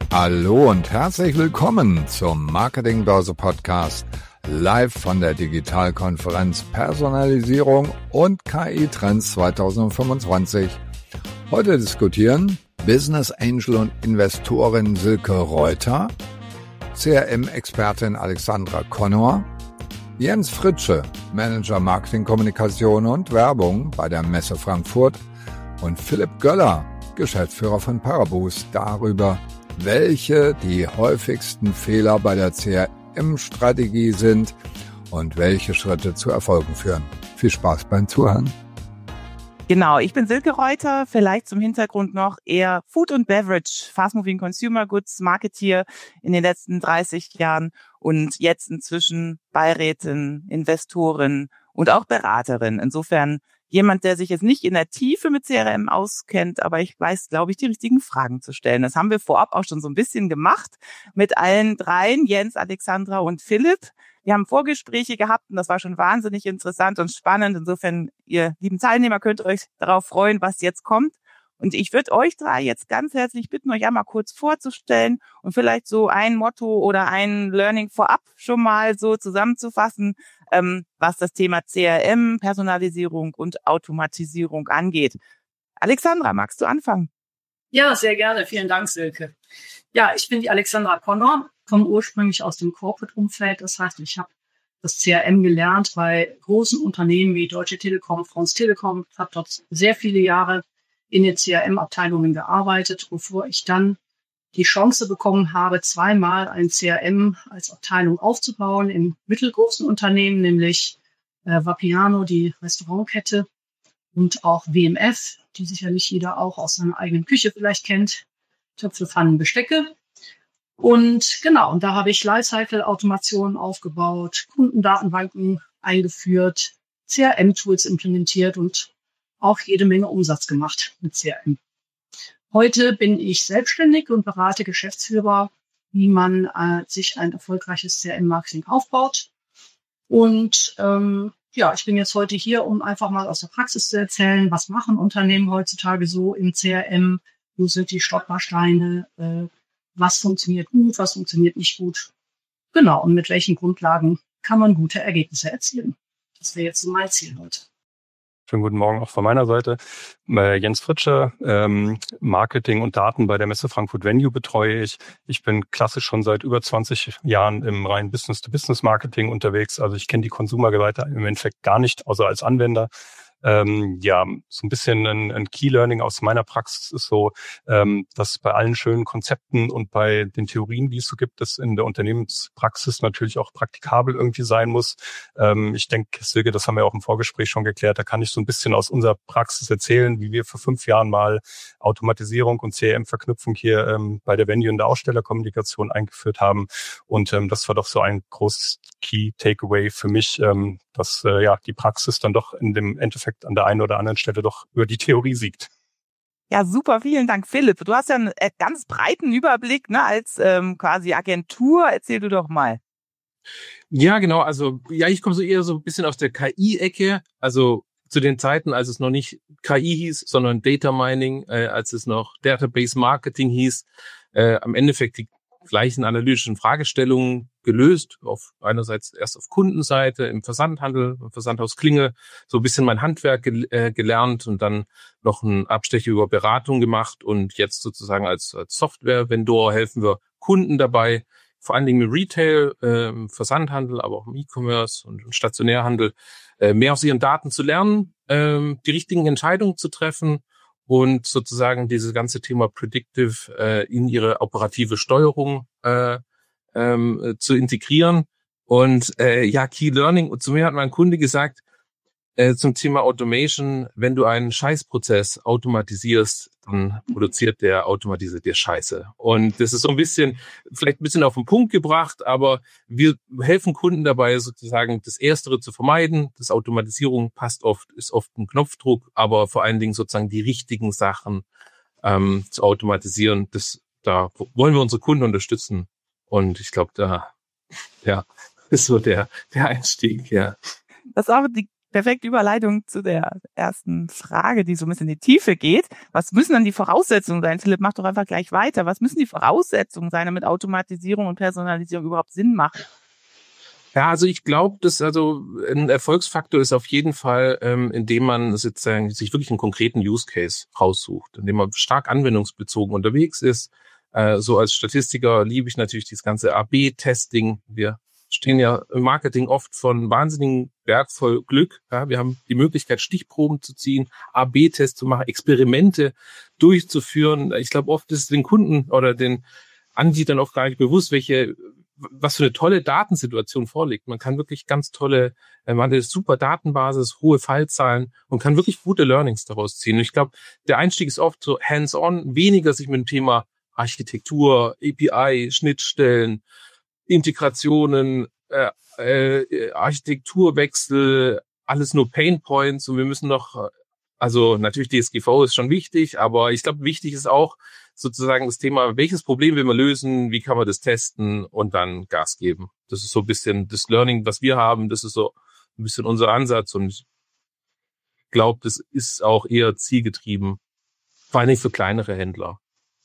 Hallo und herzlich willkommen zum Marketingbörse Podcast, live von der Digitalkonferenz Personalisierung und KI-Trends 2025. Heute diskutieren Business Angel und Investorin Silke Reuter, CRM-Expertin Alexandra Connor, Jens Fritsche, Manager Marketingkommunikation und Werbung bei der Messe Frankfurt und Philipp Göller, Geschäftsführer von Paraboost, darüber, welche die häufigsten Fehler bei der CRM-Strategie sind und welche Schritte zu Erfolgen führen. Viel Spaß beim Zuhören. Genau, ich bin Silke Reuter, vielleicht zum Hintergrund noch eher Food and Beverage, Fast Moving Consumer Goods, Marketeer in den letzten 30 Jahren und jetzt inzwischen Beirätin, Investorin und auch Beraterin. Insofern jemand, der sich jetzt nicht in der Tiefe mit CRM auskennt, aber ich weiß, glaube ich, die richtigen Fragen zu stellen. Das haben wir vorab auch schon so ein bisschen gemacht mit allen dreien, Jens, Alexandra und Philipp. Wir haben Vorgespräche gehabt und das war schon wahnsinnig interessant und spannend. Insofern, ihr lieben Teilnehmer, könnt euch darauf freuen, was jetzt kommt. Und ich würde euch drei jetzt ganz herzlich bitten, euch einmal kurz vorzustellen und vielleicht so ein Motto oder ein Learning vorab schon mal so zusammenzufassen, was das Thema CRM, Personalisierung und Automatisierung angeht. Alexandra, magst du anfangen? Ja, sehr gerne. Vielen Dank, Silke. Ja, ich bin die Alexandra Connor, komme ursprünglich aus dem Corporate-Umfeld. Das heißt, ich habe das CRM gelernt bei großen Unternehmen wie Deutsche Telekom, France Telekom, habe dort sehr viele Jahre in den CRM-Abteilungen gearbeitet, bevor ich dann die Chance bekommen habe, zweimal ein CRM als Abteilung aufzubauen in mittelgroßen Unternehmen, nämlich Vapiano, die Restaurantkette, und auch WMF, die sicherlich jeder auch aus seiner eigenen Küche vielleicht kennt, Töpfe, Pfannen, Bestecke. Und genau, und da habe ich Lifecycle-Automationen aufgebaut, Kundendatenbanken eingeführt, CRM-Tools implementiert und auch jede Menge Umsatz gemacht mit CRM. Heute bin ich selbstständig und berate Geschäftsführer, wie man sich ein erfolgreiches CRM-Marketing aufbaut. Und ich bin jetzt heute hier, um einfach mal aus der Praxis zu erzählen, was machen Unternehmen heutzutage so im CRM, wo sind die Stolpersteine, was funktioniert gut, was funktioniert nicht gut. Genau, und mit welchen Grundlagen kann man gute Ergebnisse erzielen. Das wäre jetzt so mein Ziel heute. Schönen guten Morgen auch von meiner Seite. Jens Fritsche, Marketing und Daten bei der Messe Frankfurt Venue betreue ich. Ich bin klassisch schon seit über 20 Jahren im reinen Business-to-Business-Marketing unterwegs. Also ich kenne die Consumer-Seite im Endeffekt gar nicht, außer als Anwender. So ein bisschen ein Key-Learning aus meiner Praxis ist so, dass bei allen schönen Konzepten und bei den Theorien, die es so gibt, das in der Unternehmenspraxis natürlich auch praktikabel irgendwie sein muss. Ich denke, Silke, das haben wir auch im Vorgespräch schon geklärt, da kann ich so ein bisschen aus unserer Praxis erzählen, wie wir vor 5 Jahren mal Automatisierung und CRM-Verknüpfung hier bei der Venue in der Ausstellerkommunikation eingeführt haben. Und das war doch so ein großes Key-Takeaway für mich, dass die Praxis dann doch in dem Endeffekt an der einen oder anderen Stelle doch über die Theorie siegt. Ja, super, vielen Dank, Philipp. Du hast ja einen ganz breiten Überblick, ne, als quasi Agentur. Erzähl du doch mal. Ja, genau. Also ich komme eher so ein bisschen aus der KI-Ecke. Also zu den Zeiten, als es noch nicht KI hieß, sondern Data Mining, als es noch Database Marketing hieß. Am Endeffekt die gleichen analytischen Fragestellungen gelöst, einerseits erst auf Kundenseite, im Versandhandel, im Versandhaus Klinge, so ein bisschen mein Handwerk gelernt und dann noch einen Abstecher über Beratung gemacht und jetzt sozusagen als Software-Vendor helfen wir Kunden dabei, vor allen Dingen im Retail, im Versandhandel, aber auch im E-Commerce und im Stationärhandel, mehr aus ihren Daten zu lernen, die richtigen Entscheidungen zu treffen und sozusagen dieses ganze Thema Predictive in ihre operative Steuerung zu integrieren. Und Key Learning. Und zu mir hat mein Kunde gesagt, zum Thema Automation, wenn du einen Scheißprozess automatisierst, dann produziert der automatisiert dir Scheiße. Und das ist so vielleicht ein bisschen auf den Punkt gebracht, aber wir helfen Kunden dabei, sozusagen das Erstere zu vermeiden. Das Automatisierung ist oft ein Knopfdruck, aber vor allen Dingen sozusagen die richtigen Sachen zu automatisieren. Da wollen wir unsere Kunden unterstützen. Und ich glaube, ist so der Einstieg, ja. Das ist auch die perfekte Überleitung zu der ersten Frage, die so ein bisschen in die Tiefe geht. Was müssen dann die Voraussetzungen sein? Philipp, mach doch einfach gleich weiter. Was müssen die Voraussetzungen sein, damit Automatisierung und Personalisierung überhaupt Sinn machen? Ja, also ich glaube, dass also ein Erfolgsfaktor ist auf jeden Fall, indem man sozusagen sich wirklich einen konkreten Use Case raussucht, indem man stark anwendungsbezogen unterwegs ist. So als Statistiker liebe ich natürlich dieses ganze AB-Testing. Wir stehen ja im Marketing oft von wahnsinnigen Berg voll Glück. Ja, wir haben die Möglichkeit, Stichproben zu ziehen, AB-Tests zu machen, Experimente durchzuführen. Ich glaube, oft ist es den Kunden oder den Anbietern auch gar nicht bewusst, was für eine tolle Datensituation vorliegt. Man kann wirklich ganz tolle, man hat eine super Datenbasis, hohe Fallzahlen und kann wirklich gute Learnings daraus ziehen. Und ich glaube, der Einstieg ist oft so hands-on, weniger sich mit dem Thema Architektur, API, Schnittstellen, Integrationen, Architekturwechsel, alles nur Pain Points und wir müssen noch, also natürlich DSGVO ist schon wichtig, aber ich glaube, wichtig ist auch sozusagen das Thema, welches Problem will man lösen, wie kann man das testen und dann Gas geben. Das ist so ein bisschen das Learning, was wir haben, das ist so ein bisschen unser Ansatz und ich glaube, das ist auch eher zielgetrieben, vor allem für kleinere Händler.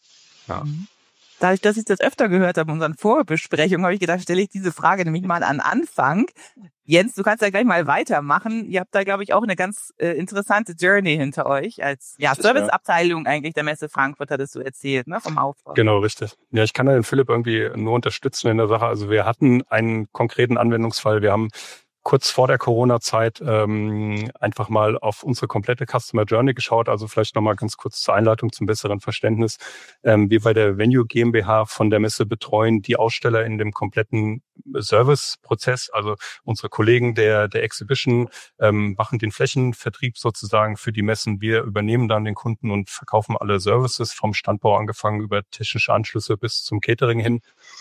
Ja. Dadurch, dass ich das öfter gehört habe in unseren Vorbesprechungen, habe ich gedacht, stelle ich diese Frage nämlich mal an Anfang. Jens, du kannst ja gleich mal weitermachen. Ihr habt da, glaube ich, auch eine ganz interessante Journey hinter euch als Serviceabteilung eigentlich der Messe Frankfurt, hattest du erzählt, ne, vom Aufbau. Genau, richtig. Ja, ich kann da den Philipp irgendwie nur unterstützen in der Sache. Also wir hatten einen konkreten Anwendungsfall. Wir haben kurz vor der Corona-Zeit einfach mal auf unsere komplette Customer Journey geschaut. Also vielleicht nochmal ganz kurz zur Einleitung zum besseren Verständnis. Wir bei der Venue GmbH von der Messe betreuen die Aussteller in dem kompletten Serviceprozess. Also unsere Kollegen der Exhibition machen den Flächenvertrieb sozusagen für die Messen. Wir übernehmen dann den Kunden und verkaufen alle Services vom Standbau angefangen über technische Anschlüsse bis zum Catering hin.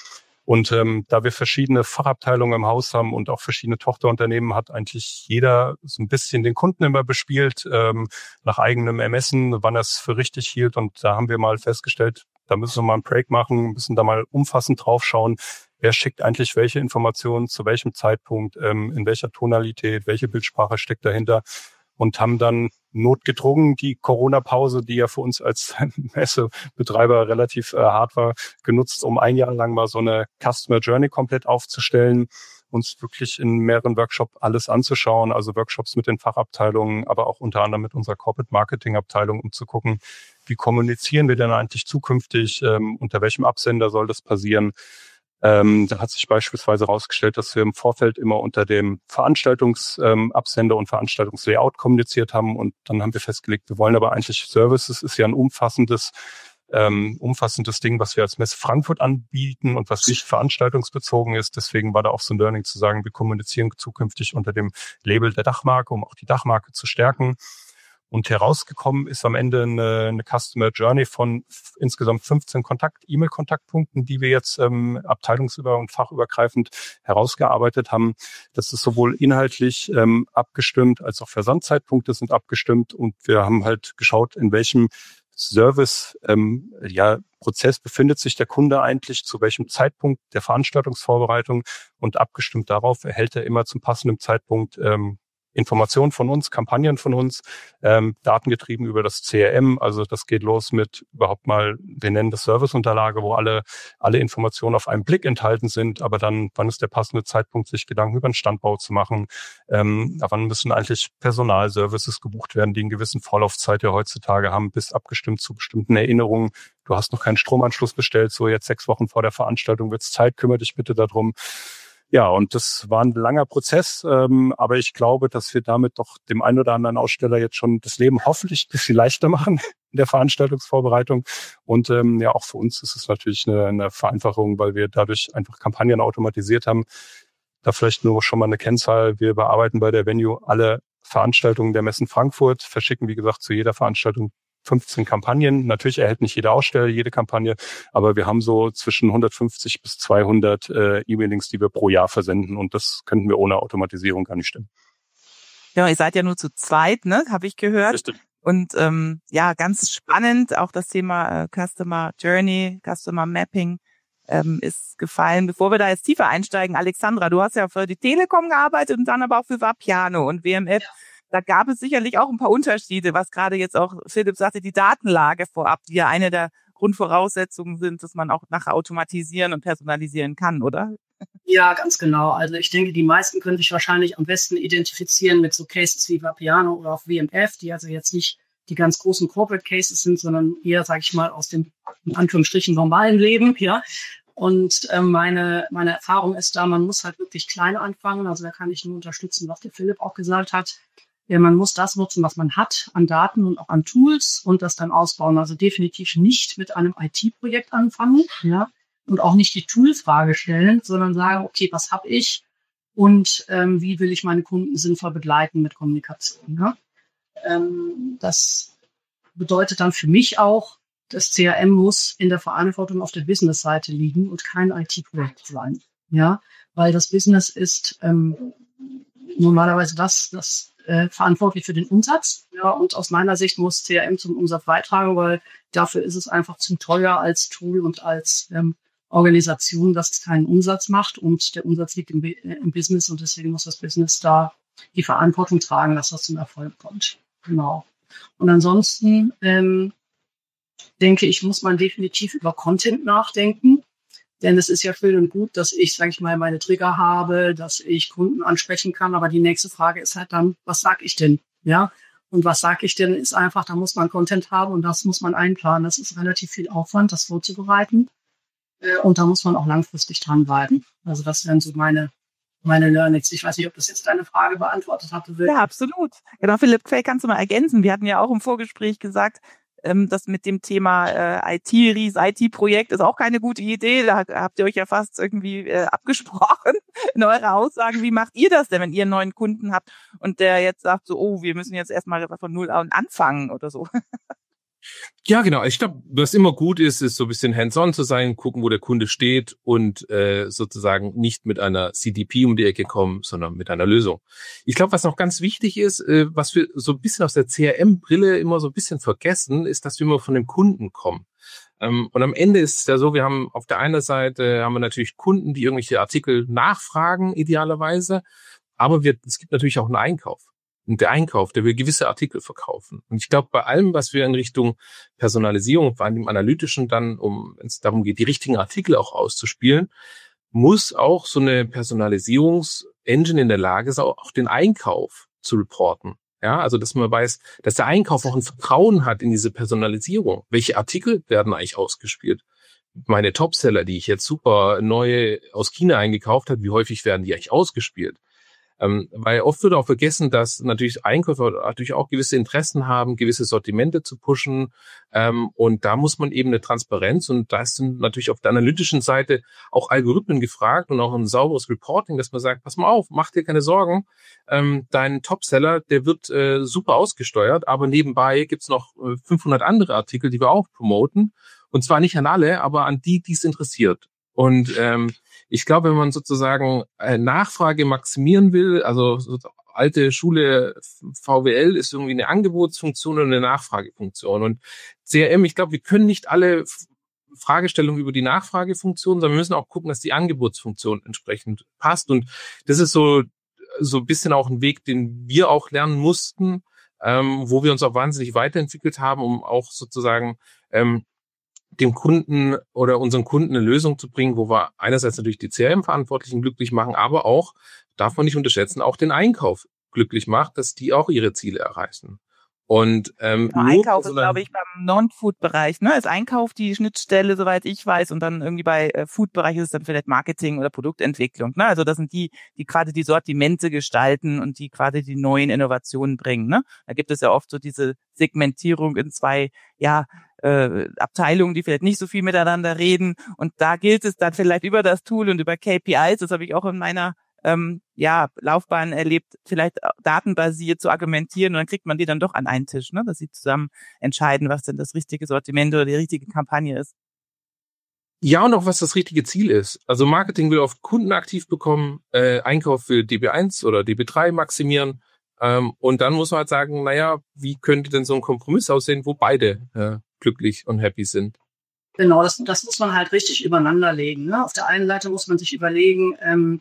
Und da wir verschiedene Fachabteilungen im Haus haben und auch verschiedene Tochterunternehmen, hat eigentlich jeder so ein bisschen den Kunden immer bespielt, nach eigenem Ermessen, wann er es für richtig hielt. Und da haben wir mal festgestellt, da müssen wir mal einen Break machen, müssen da mal umfassend drauf schauen, wer schickt eigentlich welche Informationen, zu welchem Zeitpunkt, in welcher Tonalität, welche Bildsprache steckt dahinter. Und haben dann notgedrungen die Corona-Pause, die ja für uns als Messebetreiber relativ hart war, genutzt, um ein Jahr lang mal so eine Customer Journey komplett aufzustellen, uns wirklich in mehreren Workshops alles anzuschauen, also Workshops mit den Fachabteilungen, aber auch unter anderem mit unserer Corporate Marketing Abteilung, um zu gucken, wie kommunizieren wir denn eigentlich zukünftig, unter welchem Absender soll das passieren. Da hat sich beispielsweise herausgestellt, dass wir im Vorfeld immer unter dem Veranstaltungsabsender und Veranstaltungslayout kommuniziert haben. Und dann haben wir festgelegt, wir wollen aber eigentlich Services, ist ja ein umfassendes Ding, was wir als Messe Frankfurt anbieten und was nicht veranstaltungsbezogen ist. Deswegen war da auch so ein Learning zu sagen, wir kommunizieren zukünftig unter dem Label der Dachmarke, um auch die Dachmarke zu stärken. Und herausgekommen ist am Ende eine Customer Journey von insgesamt 15 E-Mail-Kontaktpunkten, die wir jetzt abteilungsüber und fachübergreifend herausgearbeitet haben. Das ist sowohl inhaltlich abgestimmt, als auch Versandzeitpunkte sind abgestimmt. Und wir haben halt geschaut, in welchem Service Prozess befindet sich der Kunde eigentlich, zu welchem Zeitpunkt der Veranstaltungsvorbereitung. Und abgestimmt darauf erhält er immer zum passenden Zeitpunkt Informationen von uns, Kampagnen von uns, datengetrieben über das CRM. Also das geht los mit überhaupt mal, wir nennen das Serviceunterlage, wo alle Informationen auf einen Blick enthalten sind. Aber dann, wann ist der passende Zeitpunkt, sich Gedanken über den Standbau zu machen? Wann müssen eigentlich Personalservices gebucht werden, die einen gewissen Vorlaufzeit ja heutzutage haben, bis abgestimmt zu bestimmten Erinnerungen. Du hast noch keinen Stromanschluss bestellt, so jetzt 6 Wochen vor der Veranstaltung wird's Zeit, kümmere dich bitte darum. Ja, und das war ein langer Prozess, aber ich glaube, dass wir damit doch dem einen oder anderen Aussteller jetzt schon das Leben hoffentlich ein bisschen leichter machen in der Veranstaltungsvorbereitung. Und auch für uns ist es natürlich eine Vereinfachung, weil wir dadurch einfach Kampagnen automatisiert haben. Da vielleicht nur schon mal eine Kennzahl. Wir bearbeiten bei der Venue alle Veranstaltungen der Messen Frankfurt, verschicken, wie gesagt, zu jeder Veranstaltung 15 Kampagnen. Natürlich erhält nicht jeder Aussteller jede Kampagne, aber wir haben so zwischen 150 bis 200 E-Mailings, die wir pro Jahr versenden und das könnten wir ohne Automatisierung gar nicht stemmen. Ja, ihr seid ja nur zu zweit, ne? Habe ich gehört. Richtig. Und ganz spannend auch das Thema Customer Journey, Customer Mapping. ist gefallen. Bevor wir da jetzt tiefer einsteigen, Alexandra, du hast ja für die Telekom gearbeitet und dann aber auch für Vapiano und WMF. Da gab es sicherlich auch ein paar Unterschiede, was gerade jetzt auch Philipp sagte, die Datenlage vorab, die ja eine der Grundvoraussetzungen sind, dass man auch nachher automatisieren und personalisieren kann, oder? Ja, ganz genau. Also ich denke, die meisten können sich wahrscheinlich am besten identifizieren mit so Cases wie Vapiano oder auch WMF, die also jetzt nicht die ganz großen Corporate Cases sind, sondern eher, sage ich mal, aus dem in Anführungsstrichen normalen Leben, ja. Und meine Erfahrung ist da, man muss halt wirklich klein anfangen. Also da kann ich nur unterstützen, was der Philipp auch gesagt hat. Ja, man muss das nutzen, was man hat an Daten und auch an Tools und das dann ausbauen. Also definitiv nicht mit einem IT-Projekt anfangen, ja, und auch nicht die Tool-Frage stellen, sondern sagen, okay, was habe ich und wie will ich meine Kunden sinnvoll begleiten mit Kommunikation. Ja? Das bedeutet dann für mich auch, das CRM muss in der Verantwortung auf der Business-Seite liegen und kein IT-Projekt sein, ja, weil das Business ist normalerweise das verantwortlich für den Umsatz. Ja, und aus meiner Sicht muss CRM zum Umsatz beitragen, weil dafür ist es einfach zu teuer als Tool und als Organisation, dass es keinen Umsatz macht. Und der Umsatz liegt im Business und deswegen muss das Business da die Verantwortung tragen, dass das zum Erfolg kommt. Genau. Und ansonsten denke ich, muss man definitiv über Content nachdenken. Denn es ist ja schön und gut, dass ich, sage ich mal, meine Trigger habe, dass ich Kunden ansprechen kann. Aber die nächste Frage ist halt dann, was sage ich denn? Ja, und was sage ich denn, ist einfach, da muss man Content haben und das muss man einplanen. Das ist relativ viel Aufwand, das vorzubereiten. Und da muss man auch langfristig dran bleiben. Also das wären so meine Learnings. Ich weiß nicht, ob das jetzt deine Frage beantwortet hatte. Ja, absolut. Genau, Philipp, vielleicht kannst du mal ergänzen. Wir hatten ja auch im Vorgespräch gesagt, das mit dem Thema IT-Projekt ist auch keine gute Idee. Da habt ihr euch ja fast irgendwie abgesprochen in eurer Aussagen. Wie macht ihr das denn, wenn ihr einen neuen Kunden habt und der jetzt sagt so, oh, wir müssen jetzt erstmal von Null an anfangen oder so? Ja, genau. Ich glaube, was immer gut ist so ein bisschen hands-on zu sein, gucken, wo der Kunde steht und sozusagen nicht mit einer CDP um die Ecke kommen, sondern mit einer Lösung. Ich glaube, was noch ganz wichtig ist, was wir so ein bisschen aus der CRM-Brille immer so ein bisschen vergessen, ist, dass wir immer von dem Kunden kommen. Und am Ende ist es ja so, wir haben auf der einen Seite haben wir natürlich Kunden, die irgendwelche Artikel nachfragen, idealerweise, aber es gibt natürlich auch einen Einkauf. Und der Einkauf, der will gewisse Artikel verkaufen. Und ich glaube, bei allem, was wir in Richtung Personalisierung, vor allem im Analytischen dann, wenn es darum geht, die richtigen Artikel auch auszuspielen, muss auch so eine Personalisierungsengine in der Lage sein, auch den Einkauf zu reporten. Ja, also, dass man weiß, dass der Einkauf auch ein Vertrauen hat in diese Personalisierung. Welche Artikel werden eigentlich ausgespielt? Meine Topseller, die ich jetzt super neu aus China eingekauft habe, wie häufig werden die eigentlich ausgespielt? Weil oft wird auch vergessen, dass natürlich Einkäufer natürlich auch gewisse Interessen haben, gewisse Sortimente zu pushen. Und da muss man eben eine Transparenz, und da sind natürlich auf der analytischen Seite auch Algorithmen gefragt und auch ein sauberes Reporting, dass man sagt, pass mal auf, mach dir keine Sorgen, dein Topseller, der wird super ausgesteuert, aber nebenbei gibt's noch 500 andere Artikel, die wir auch promoten. Und zwar nicht an alle, aber an die es interessiert. Und ich glaube, wenn man sozusagen Nachfrage maximieren will, also so alte Schule VWL ist irgendwie eine Angebotsfunktion und eine Nachfragefunktion. Und CRM, ich glaube, wir können nicht alle Fragestellungen über die Nachfragefunktion, sondern wir müssen auch gucken, dass die Angebotsfunktion entsprechend passt. Und das ist so ein bisschen auch ein Weg, den wir auch lernen mussten, wo wir uns auch wahnsinnig weiterentwickelt haben, um auch sozusagen dem Kunden oder unseren Kunden eine Lösung zu bringen, wo wir einerseits natürlich die CRM-Verantwortlichen glücklich machen, aber auch, darf man nicht unterschätzen, auch den Einkauf glücklich macht, dass die auch ihre Ziele erreichen. Und Einkauf ist, glaube ich, beim Non-Food-Bereich, ne? Ist Einkauf die Schnittstelle, soweit ich weiß, und dann irgendwie bei Food-Bereich ist es dann vielleicht Marketing oder Produktentwicklung, ne? Also das sind die quasi die Sortimente gestalten und die quasi die neuen Innovationen bringen, ne? Da gibt es ja oft so diese Segmentierung in zwei, Abteilungen, die vielleicht nicht so viel miteinander reden, und da gilt es dann vielleicht über das Tool und über KPIs, das habe ich auch in meiner Laufbahn erlebt, vielleicht datenbasiert zu argumentieren, und dann kriegt man die dann doch an einen Tisch, ne, dass sie zusammen entscheiden, was denn das richtige Sortiment oder die richtige Kampagne ist. Ja, und auch was das richtige Ziel ist. Also Marketing will oft Kunden aktiv bekommen, Einkauf will DB1 oder DB3 maximieren, und dann muss man halt sagen, naja, wie könnte denn so ein Kompromiss aussehen, wo beide glücklich und happy sind? Genau, das muss man halt richtig übereinander legen. Ne? Auf der einen Seite muss man sich überlegen,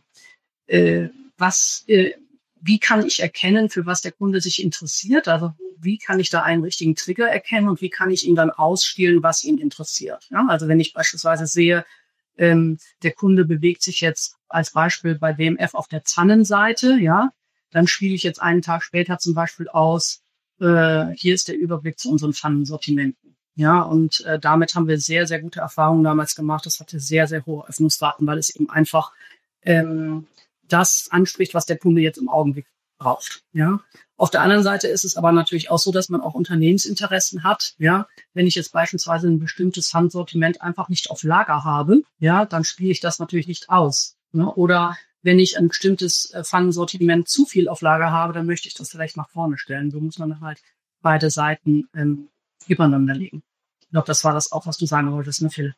wie kann ich erkennen, für was der Kunde sich interessiert? Also wie kann ich da einen richtigen Trigger erkennen und wie kann ich ihn dann ausspielen, was ihn interessiert? Ja? Also wenn ich beispielsweise sehe, der Kunde bewegt sich jetzt als Beispiel bei WMF auf der Pfannenseite, ja, dann spiele ich jetzt einen Tag später zum Beispiel aus, hier ist der Überblick zu unseren Pfannensortimenten. Ja, und damit haben wir sehr, sehr gute Erfahrungen damals gemacht. Das hatte sehr, sehr hohe Öffnungsraten, weil es eben einfach das anspricht, was der Kunde jetzt im Augenblick braucht. Ja. Auf der anderen Seite ist es aber natürlich auch so, dass man auch Unternehmensinteressen hat. Ja, wenn ich jetzt beispielsweise ein bestimmtes Handsortiment einfach nicht auf Lager habe, ja, dann spiele ich das natürlich nicht aus. Ja. Oder wenn ich ein bestimmtes Pfannensortiment zu viel auf Lager habe, dann möchte ich das vielleicht nach vorne stellen. So muss man halt beide Seiten übereinander legen. Ich glaube, das war das auch, was du sagen wolltest, ne, Phil?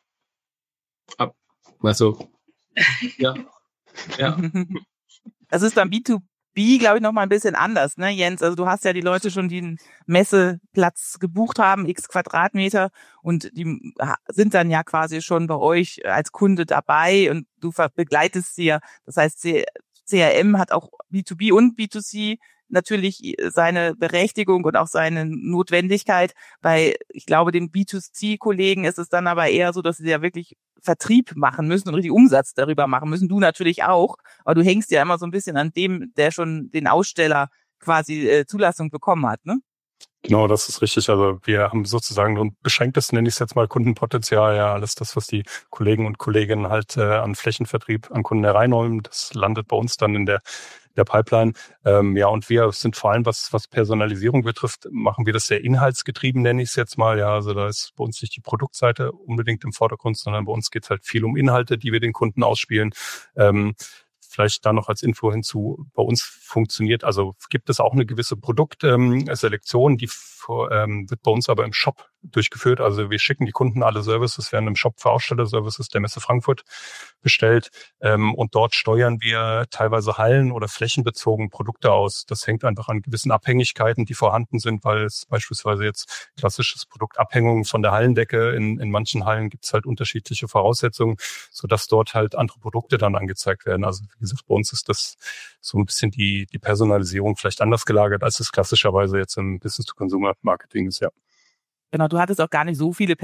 Also, ja. Ja. Das ist beim B2B, glaube ich, noch mal ein bisschen anders, ne, Jens? Also du hast ja die Leute schon, die einen Messeplatz gebucht haben, x Quadratmeter, und die sind dann ja quasi schon bei euch als Kunde dabei und du begleitest sie ja. Das heißt, CRM hat auch B2B und B2C natürlich seine Berechtigung und auch seine Notwendigkeit. Bei, ich glaube, den B2C-Kollegen ist es dann aber eher so, dass sie ja wirklich Vertrieb machen müssen und richtig Umsatz darüber machen müssen. Du natürlich auch, aber du hängst ja immer so ein bisschen an dem, der schon den Aussteller quasi Zulassung bekommen hat, ne? Genau, das ist richtig. Also wir haben sozusagen ein beschränktes, nenne ich es jetzt mal, Kundenpotenzial. Ja, alles das, was die Kollegen und Kolleginnen halt an Flächenvertrieb an Kunden hereinräumen, das landet bei uns dann in der Pipeline. Ja, und wir sind vor allem, was Personalisierung betrifft, machen wir das sehr inhaltsgetrieben, nenne ich es jetzt mal. Ja, also da ist bei uns nicht die Produktseite unbedingt im Vordergrund, sondern bei uns geht es halt viel um Inhalte, die wir den Kunden ausspielen. Vielleicht da noch als Info hinzu, bei uns funktioniert, also gibt es auch eine gewisse Produktselektion, die wird bei uns aber im Shop durchgeführt. Also wir schicken die Kunden alle Services, werden im Shop für Ausstellerservices der Messe Frankfurt bestellt, und dort steuern wir teilweise hallen- oder flächenbezogen Produkte aus. Das hängt einfach an gewissen Abhängigkeiten, die vorhanden sind, weil es beispielsweise jetzt klassisches Produktabhängung von der Hallendecke, in manchen Hallen gibt es halt unterschiedliche Voraussetzungen, sodass dort halt andere Produkte dann angezeigt werden. Also wie gesagt, bei uns ist das so ein bisschen die Personalisierung vielleicht anders gelagert, als es klassischerweise jetzt im Business-to-Consumer-Marketing ist, ja. Genau, du hattest auch gar nicht so viele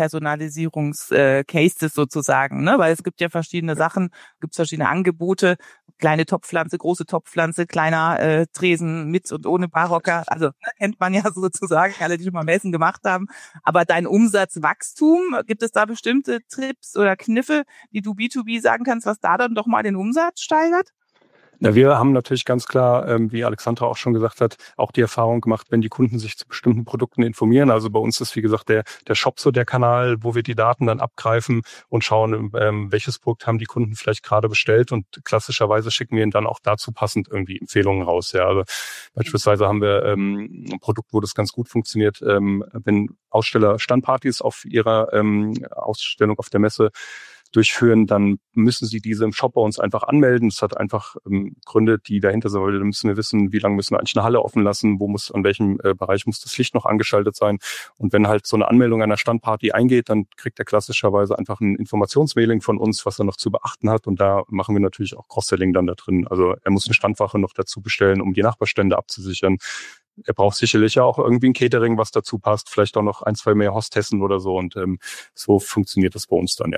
Personalisierungs-Cases sozusagen, ne? Weil es gibt ja verschiedene Sachen, gibt es verschiedene Angebote, kleine Topfpflanze, große Topfpflanze, kleiner Tresen mit und ohne Barhocker. Also kennt man ja sozusagen, alle, die schon mal Messen gemacht haben. Aber dein Umsatzwachstum, gibt es da bestimmte Tipps oder Kniffe, die du B2B sagen kannst, was da dann doch mal den Umsatz steigert? Ja, wir haben natürlich ganz klar, wie Alexandra auch schon gesagt hat, auch die Erfahrung gemacht, wenn die Kunden sich zu bestimmten Produkten informieren. Also bei uns ist, wie gesagt, der Shop so der Kanal, wo wir die Daten dann abgreifen und schauen, welches Produkt haben die Kunden vielleicht gerade bestellt, und klassischerweise schicken wir ihnen dann auch dazu passend irgendwie Empfehlungen raus. Ja, also beispielsweise haben wir ein Produkt, wo das ganz gut funktioniert, wenn Aussteller Standpartys auf ihrer Ausstellung auf der Messe durchführen, dann müssen sie diese im Shop bei uns einfach anmelden. Das hat einfach Gründe, die dahinter sind, weil da müssen wir wissen, wie lange müssen wir eigentlich eine Halle offen lassen, an welchem Bereich muss das Licht noch angeschaltet sein. Und wenn halt so eine Anmeldung einer Standparty eingeht, dann kriegt er klassischerweise einfach ein Informationsmailing von uns, was er noch zu beachten hat. Und da machen wir natürlich auch Cross-Selling dann da drin. Also er muss eine Standwache noch dazu bestellen, um die Nachbarstände abzusichern. Er braucht sicherlich ja auch irgendwie ein Catering, was dazu passt, vielleicht auch noch 1, 2 mehr Hostessen oder so. Und so funktioniert das bei uns dann, ja.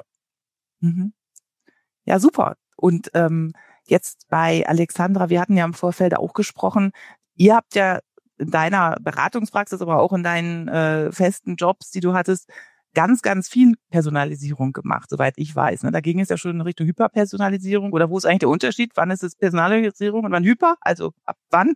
Ja, super. Und jetzt bei Alexandra, wir hatten ja im Vorfeld auch gesprochen, ihr habt ja in deiner Beratungspraxis, aber auch in deinen festen Jobs, die du hattest, ganz, ganz viel Personalisierung gemacht, soweit ich weiß. Ne? Da ging es ja schon in Richtung Hyperpersonalisierung. Oder wo ist eigentlich der Unterschied? Wann ist es Personalisierung und wann Hyper? Also ab wann?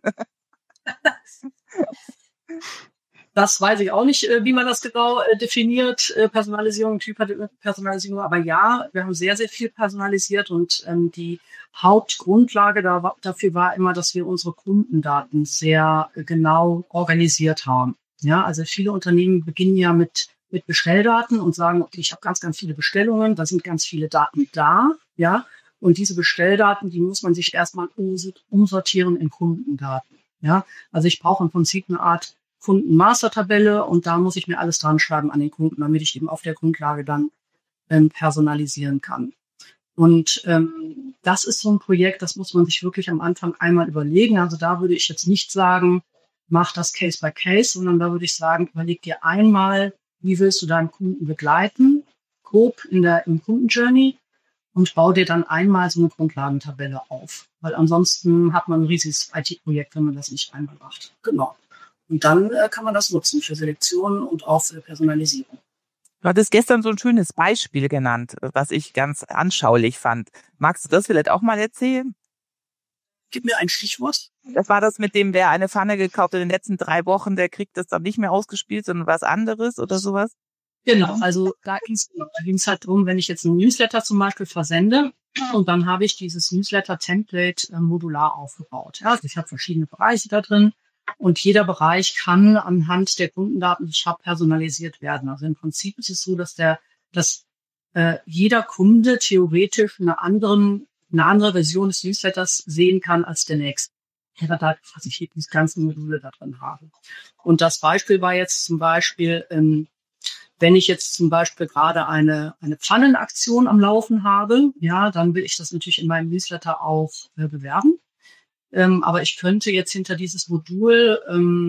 Das weiß ich auch nicht, wie man das genau definiert, Personalisierung, Typpersonalisierung. Aber ja, wir haben sehr, sehr viel personalisiert, und die Hauptgrundlage dafür war immer, dass wir unsere Kundendaten sehr genau organisiert haben. Ja, also viele Unternehmen beginnen ja mit Bestelldaten und sagen, okay, ich habe ganz, ganz viele Bestellungen, da sind ganz viele Daten da, ja. Und diese Bestelldaten, die muss man sich erstmal umsortieren in Kundendaten. Ja, also ich brauche im Prinzip eine Art Kundenmastertabelle, und da muss ich mir alles dran schreiben an den Kunden, damit ich eben auf der Grundlage dann personalisieren kann. Und das ist so ein Projekt, das muss man sich wirklich am Anfang einmal überlegen. Also da würde ich jetzt nicht sagen, mach das Case by Case, sondern da würde ich sagen, überleg dir einmal, wie willst du deinen Kunden begleiten, grob im Kundenjourney, und bau dir dann einmal so eine Grundlagentabelle auf. Weil ansonsten hat man ein riesiges IT-Projekt, wenn man das nicht einmal macht. Genau. Und dann kann man das nutzen für Selektion und auch für Personalisierung. Du hattest gestern so ein schönes Beispiel genannt, was ich ganz anschaulich fand. Magst du das vielleicht auch mal erzählen? Gib mir ein Stichwort. Das war das mit dem, wer eine Pfanne gekauft hat in den letzten 3 Wochen, der kriegt das dann nicht mehr ausgespielt, sondern was anderes oder sowas? Genau, also da ging's halt drum, wenn ich jetzt einen Newsletter zum Beispiel versende und dann habe ich dieses Newsletter-Template modular aufgebaut. Ja, also ich habe verschiedene Bereiche da drin und jeder Bereich kann anhand der Kundendaten, die ich habe, personalisiert werden. Also im Prinzip ist es so, dass jeder Kunde theoretisch eine andere Version des Newsletters sehen kann als der nächste. Ja, da was ich die ganzen Module da drin habe. Und das Beispiel war jetzt zum Beispiel, wenn ich jetzt zum Beispiel gerade eine Pfannenaktion am Laufen habe, ja, dann will ich das natürlich in meinem Newsletter auch bewerben. Aber ich könnte jetzt hinter dieses Modul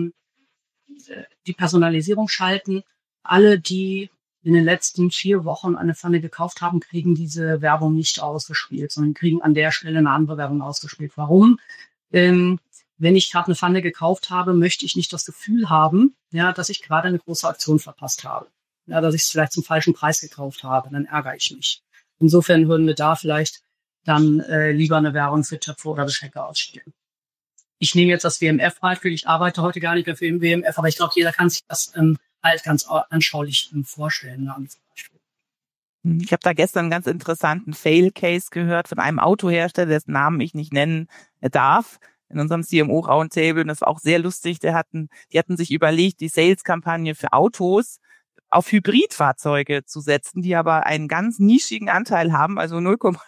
die Personalisierung schalten. Alle, die in den letzten 4 Wochen eine Pfanne gekauft haben, kriegen diese Werbung nicht ausgespielt, sondern kriegen an der Stelle eine andere Werbung ausgespielt. Warum? Wenn ich gerade eine Pfanne gekauft habe, möchte ich nicht das Gefühl haben, ja, dass ich gerade eine große Aktion verpasst habe. Ja, dass ich es vielleicht zum falschen Preis gekauft habe, dann ärgere ich mich. Insofern würden wir da vielleicht dann lieber eine Werbung für Töpfe oder Bestecke ausspielen. Ich nehme jetzt das WMF-Beispiel. Ich arbeite heute gar nicht mehr für den WMF, aber ich glaube, jeder kann sich das halt ganz anschaulich vorstellen. Ja, ich habe da gestern einen ganz interessanten Fail-Case gehört von einem Autohersteller, dessen Namen ich nicht nennen darf, in unserem CMO-Roundtable. Und das war auch sehr lustig. Die hatten sich überlegt, die Sales-Kampagne für Autos auf Hybridfahrzeuge zu setzen, die aber einen ganz nischigen Anteil haben, also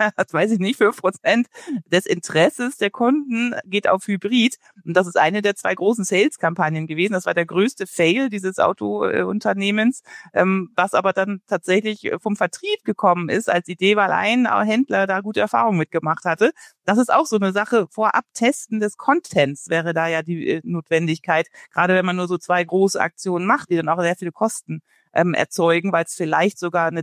5% des Interesses der Kunden geht auf Hybrid. Und das ist eine der 2 großen Sales-Kampagnen gewesen. Das war der größte Fail dieses Autounternehmens, was aber dann tatsächlich vom Vertrieb gekommen ist als Idee, weil ein Händler da gute Erfahrungen mitgemacht hatte. Das ist auch so eine Sache. Vorab Testen des Contents wäre da ja die Notwendigkeit, gerade wenn man nur so 2 große Aktionen macht, die dann auch sehr viele Kosten erzeugen, weil es vielleicht sogar eine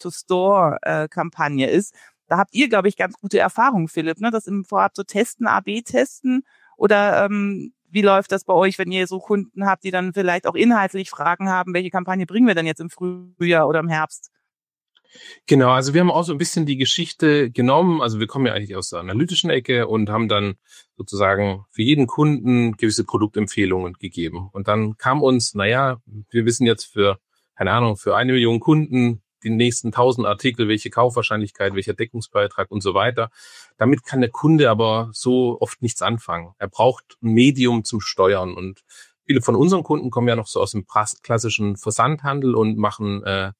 Drive-to-Store-Kampagne ist. Da habt ihr, glaube ich, ganz gute Erfahrungen, Philipp, ne? Das im Vorab so testen, AB testen, oder wie läuft das bei euch, wenn ihr so Kunden habt, die dann vielleicht auch inhaltlich Fragen haben, welche Kampagne bringen wir denn jetzt im Frühjahr oder im Herbst? Genau, also wir haben auch so ein bisschen die Geschichte genommen, also wir kommen ja eigentlich aus der analytischen Ecke und haben dann sozusagen für jeden Kunden gewisse Produktempfehlungen gegeben. Und dann kam uns, wir wissen jetzt für 1 Million Kunden die nächsten 1000 Artikel, welche Kaufwahrscheinlichkeit, welcher Deckungsbeitrag und so weiter. Damit kann der Kunde aber so oft nichts anfangen. Er braucht ein Medium zum Steuern. Und viele von unseren Kunden kommen ja noch so aus dem klassischen Versandhandel und machen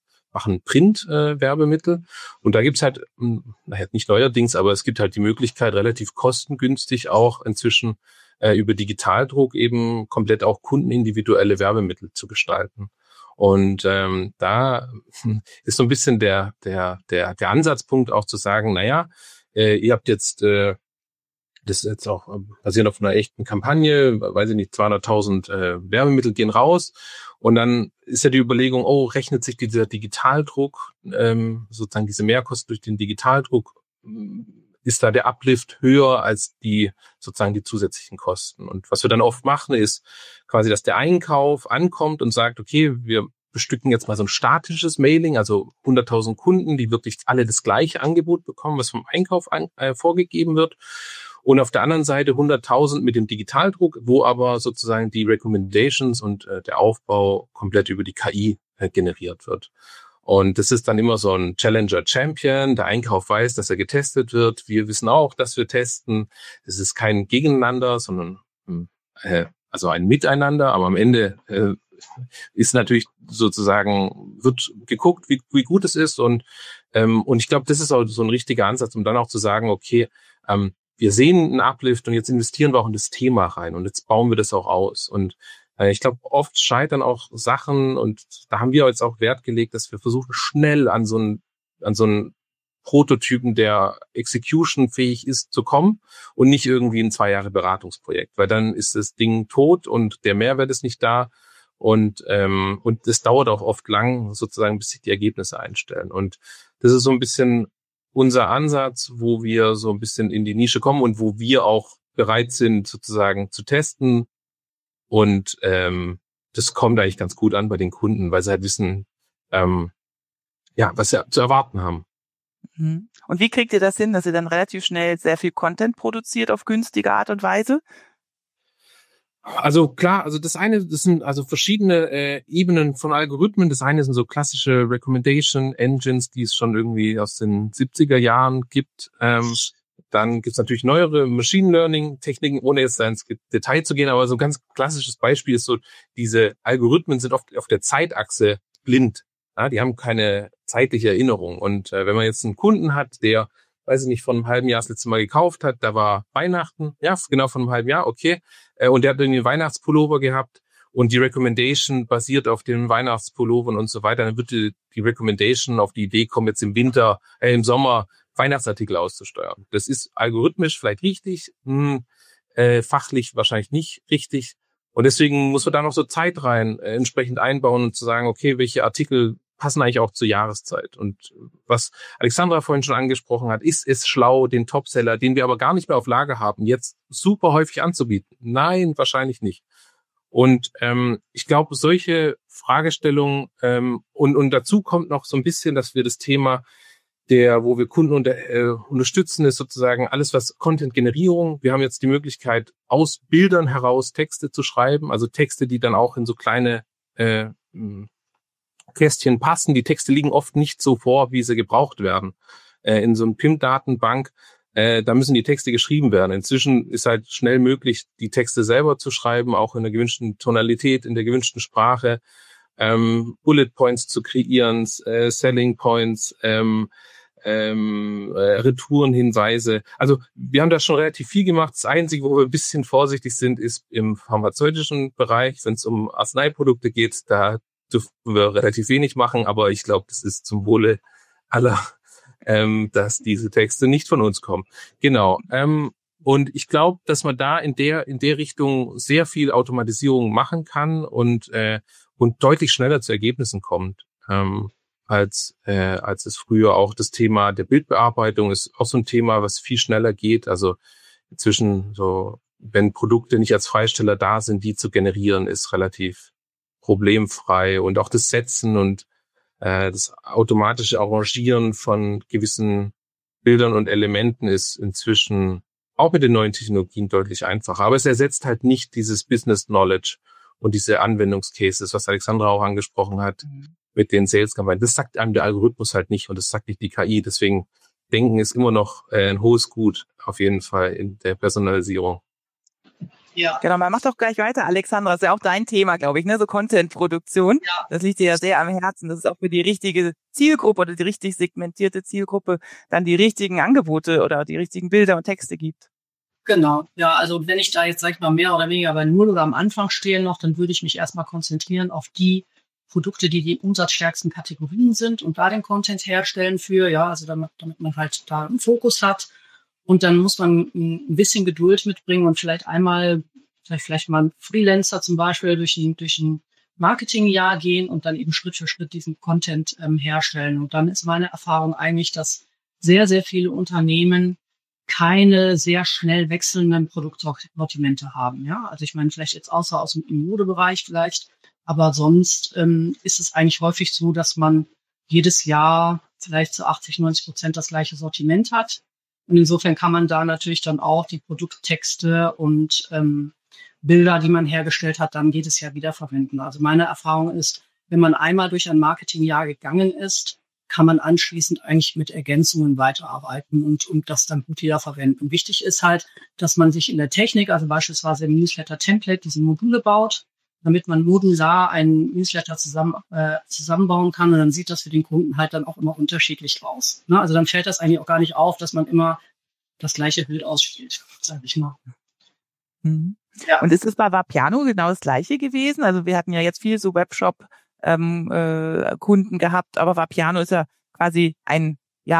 Print-Werbemittel. Und da gibt's halt, nicht neuerdings, aber es gibt halt die Möglichkeit, relativ kostengünstig auch inzwischen über Digitaldruck eben komplett auch kundenindividuelle Werbemittel zu gestalten. Und da ist so ein bisschen der Ansatzpunkt auch zu sagen, ihr habt jetzt das ist jetzt auch basierend auf einer echten Kampagne, weiß ich nicht, 200.000 Werbemittel gehen raus. Und dann ist ja die Überlegung, rechnet sich dieser Digitaldruck, sozusagen diese Mehrkosten durch den Digitaldruck, ist da der Uplift höher als die zusätzlichen Kosten. Und was wir dann oft machen, ist quasi, dass der Einkauf ankommt und sagt, okay, wir bestücken jetzt mal so ein statisches Mailing, also 100.000 Kunden, die wirklich alle das gleiche Angebot bekommen, was vom Einkauf vorgegeben wird. Und auf der anderen Seite 100.000 mit dem Digitaldruck, wo aber sozusagen die Recommendations und der Aufbau komplett über die KI generiert wird. Und das ist dann immer so ein Challenger-Champion. Der Einkauf weiß, dass er getestet wird. Wir wissen auch, dass wir testen. Es ist kein Gegeneinander, sondern also ein Miteinander. Aber am Ende ist natürlich sozusagen, wird geguckt, wie gut es ist. Und ich glaube, das ist auch so ein richtiger Ansatz, um dann auch zu sagen, okay, wir sehen einen Uplift und jetzt investieren wir auch in das Thema rein und jetzt bauen wir das auch aus. Und ich glaube, oft scheitern auch Sachen und da haben wir jetzt auch Wert gelegt, dass wir versuchen, schnell an so ein so einen Prototypen, der execution-fähig ist, zu kommen und nicht irgendwie ein 2 Jahre Beratungsprojekt, weil dann ist das Ding tot und der Mehrwert ist nicht da und es dauert auch oft lang, sozusagen, bis sich die Ergebnisse einstellen. Und das ist so ein bisschen unser Ansatz, wo wir so ein bisschen in die Nische kommen und wo wir auch bereit sind, sozusagen zu testen. Und das kommt eigentlich ganz gut an bei den Kunden, weil sie halt wissen, was sie zu erwarten haben. Und wie kriegt ihr das hin, dass ihr dann relativ schnell sehr viel Content produziert auf günstige Art und Weise? Also klar, also das sind also verschiedene Ebenen von Algorithmen. Das eine sind so klassische Recommendation Engines, die es schon irgendwie aus den 70er Jahren gibt. Dann gibt's natürlich neuere Machine Learning Techniken, ohne jetzt ins Detail zu gehen, aber so ein ganz klassisches Beispiel ist so, diese Algorithmen sind oft auf der Zeitachse blind. Ja, die haben keine zeitliche Erinnerung. Und wenn man jetzt einen Kunden hat, der, weiß ich nicht, vor einem halben Jahr das letzte Mal gekauft hat, da war Weihnachten, ja, genau vor einem halben Jahr, okay, und der hat den Weihnachtspullover gehabt und die Recommendation basiert auf den Weihnachtspullovern und so weiter, dann wird die Recommendation auf die Idee kommen, jetzt im Sommer Weihnachtsartikel auszusteuern. Das ist algorithmisch vielleicht richtig, fachlich wahrscheinlich nicht richtig. Und deswegen muss man da noch so Zeit rein entsprechend einbauen und zu sagen, okay, welche Artikel passen eigentlich auch zur Jahreszeit. Und was Alexandra vorhin schon angesprochen hat, ist es schlau, den Topseller, den wir aber gar nicht mehr auf Lager haben, jetzt super häufig anzubieten? Nein, wahrscheinlich nicht. Und ich glaube, solche Fragestellungen und dazu kommt noch so ein bisschen, dass wir das Thema wo wir Kunden unterstützen, ist sozusagen alles, was Content-Generierung. Wir haben jetzt die Möglichkeit, aus Bildern heraus Texte zu schreiben, also Texte, die dann auch in so kleine Kästchen passen. Die Texte liegen oft nicht so vor, wie sie gebraucht werden. In so einer PIM-Datenbank, da müssen die Texte geschrieben werden. Inzwischen ist halt schnell möglich, die Texte selber zu schreiben, auch in der gewünschten Tonalität, in der gewünschten Sprache, Bullet Points zu kreieren, Selling Points, Retourenhinweise. Also wir haben da schon relativ viel gemacht. Das Einzige, wo wir ein bisschen vorsichtig sind, ist im pharmazeutischen Bereich. Wenn es um Arzneiprodukte geht, da dürfen wir relativ wenig machen. Aber ich glaube, das ist zum Wohle aller, dass diese Texte nicht von uns kommen. Genau. Und ich glaube, dass man da in der Richtung sehr viel Automatisierung machen kann und deutlich schneller zu Ergebnissen kommt, als es früher. Auch das Thema der Bildbearbeitung ist auch so ein Thema, was viel schneller geht. Also inzwischen so, wenn Produkte nicht als Freisteller da sind, die zu generieren, ist relativ problemfrei. Und auch das Setzen und das automatische Arrangieren von gewissen Bildern und Elementen ist inzwischen auch mit den neuen Technologien deutlich einfacher. Aber es ersetzt halt nicht dieses Business Knowledge und diese Anwendungscases, was Alexandra auch angesprochen hat, mit den Sales-Kampagnen. Das sagt einem der Algorithmus halt nicht und das sagt nicht die KI. Deswegen Denken ist immer noch ein hohes Gut, auf jeden Fall in der Personalisierung. Ja. Genau, man macht doch gleich weiter, Alexandra. Das ist ja auch dein Thema, glaube ich, ne? So Content-Produktion. Ja. Das liegt dir ja sehr am Herzen. Das ist auch für die richtige Zielgruppe oder die richtig segmentierte Zielgruppe dann die richtigen Angebote oder die richtigen Bilder und Texte gibt. Genau, ja, also wenn ich da jetzt, sag ich mal, mehr oder weniger bei Null oder am Anfang stehe noch, dann würde ich mich erstmal konzentrieren auf die Produkte, die umsatzstärksten Kategorien sind und da den Content herstellen für, ja, also damit man halt da einen Fokus hat. Und dann muss man ein bisschen Geduld mitbringen und vielleicht mal ein Freelancer zum Beispiel durch ein Marketingjahr gehen und dann eben Schritt für Schritt diesen Content herstellen. Und dann ist meine Erfahrung eigentlich, dass sehr, sehr viele Unternehmen keine sehr schnell wechselnden Produktsortimente haben. Ja, also ich meine, vielleicht jetzt außer aus dem Modebereich vielleicht, aber sonst ist es eigentlich häufig so, dass man jedes Jahr vielleicht zu 80-90% das gleiche Sortiment hat. Und insofern kann man da natürlich dann auch die Produkttexte und Bilder, die man hergestellt hat, dann jedes Jahr wiederverwenden. Also meine Erfahrung ist, wenn man einmal durch ein Marketingjahr gegangen ist, kann man anschließend eigentlich mit Ergänzungen weiterarbeiten und das dann gut wiederverwenden. Wichtig ist halt, dass man sich in der Technik, also beispielsweise im Newsletter-Template, diese Module baut, damit man modular einen Newsletter zusammenbauen kann und dann sieht das für den Kunden halt dann auch immer unterschiedlich aus. Ne? Also dann fällt das eigentlich auch gar nicht auf, dass man immer das gleiche Bild ausspielt, sage ich mal. Mhm. Ja. Und ist es bei Vapiano genau das Gleiche gewesen? Also wir hatten ja jetzt viel so Webshop Kunden gehabt, aber Vapiano ist ja quasi ein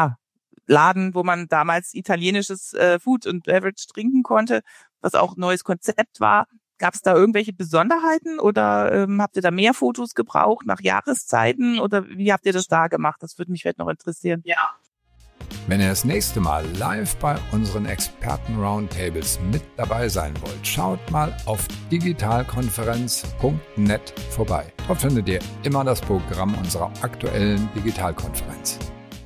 Laden, wo man damals italienisches Food und Beverage trinken konnte, was auch ein neues Konzept war. Gab es da irgendwelche Besonderheiten oder habt ihr da mehr Fotos gebraucht nach Jahreszeiten oder wie habt ihr das da gemacht? Das würde mich vielleicht noch interessieren. Ja. Wenn ihr das nächste Mal live bei unseren Experten-Roundtables mit dabei sein wollt, schaut mal auf digitalkonferenz.net vorbei. Dort findet ihr immer das Programm unserer aktuellen Digitalkonferenz.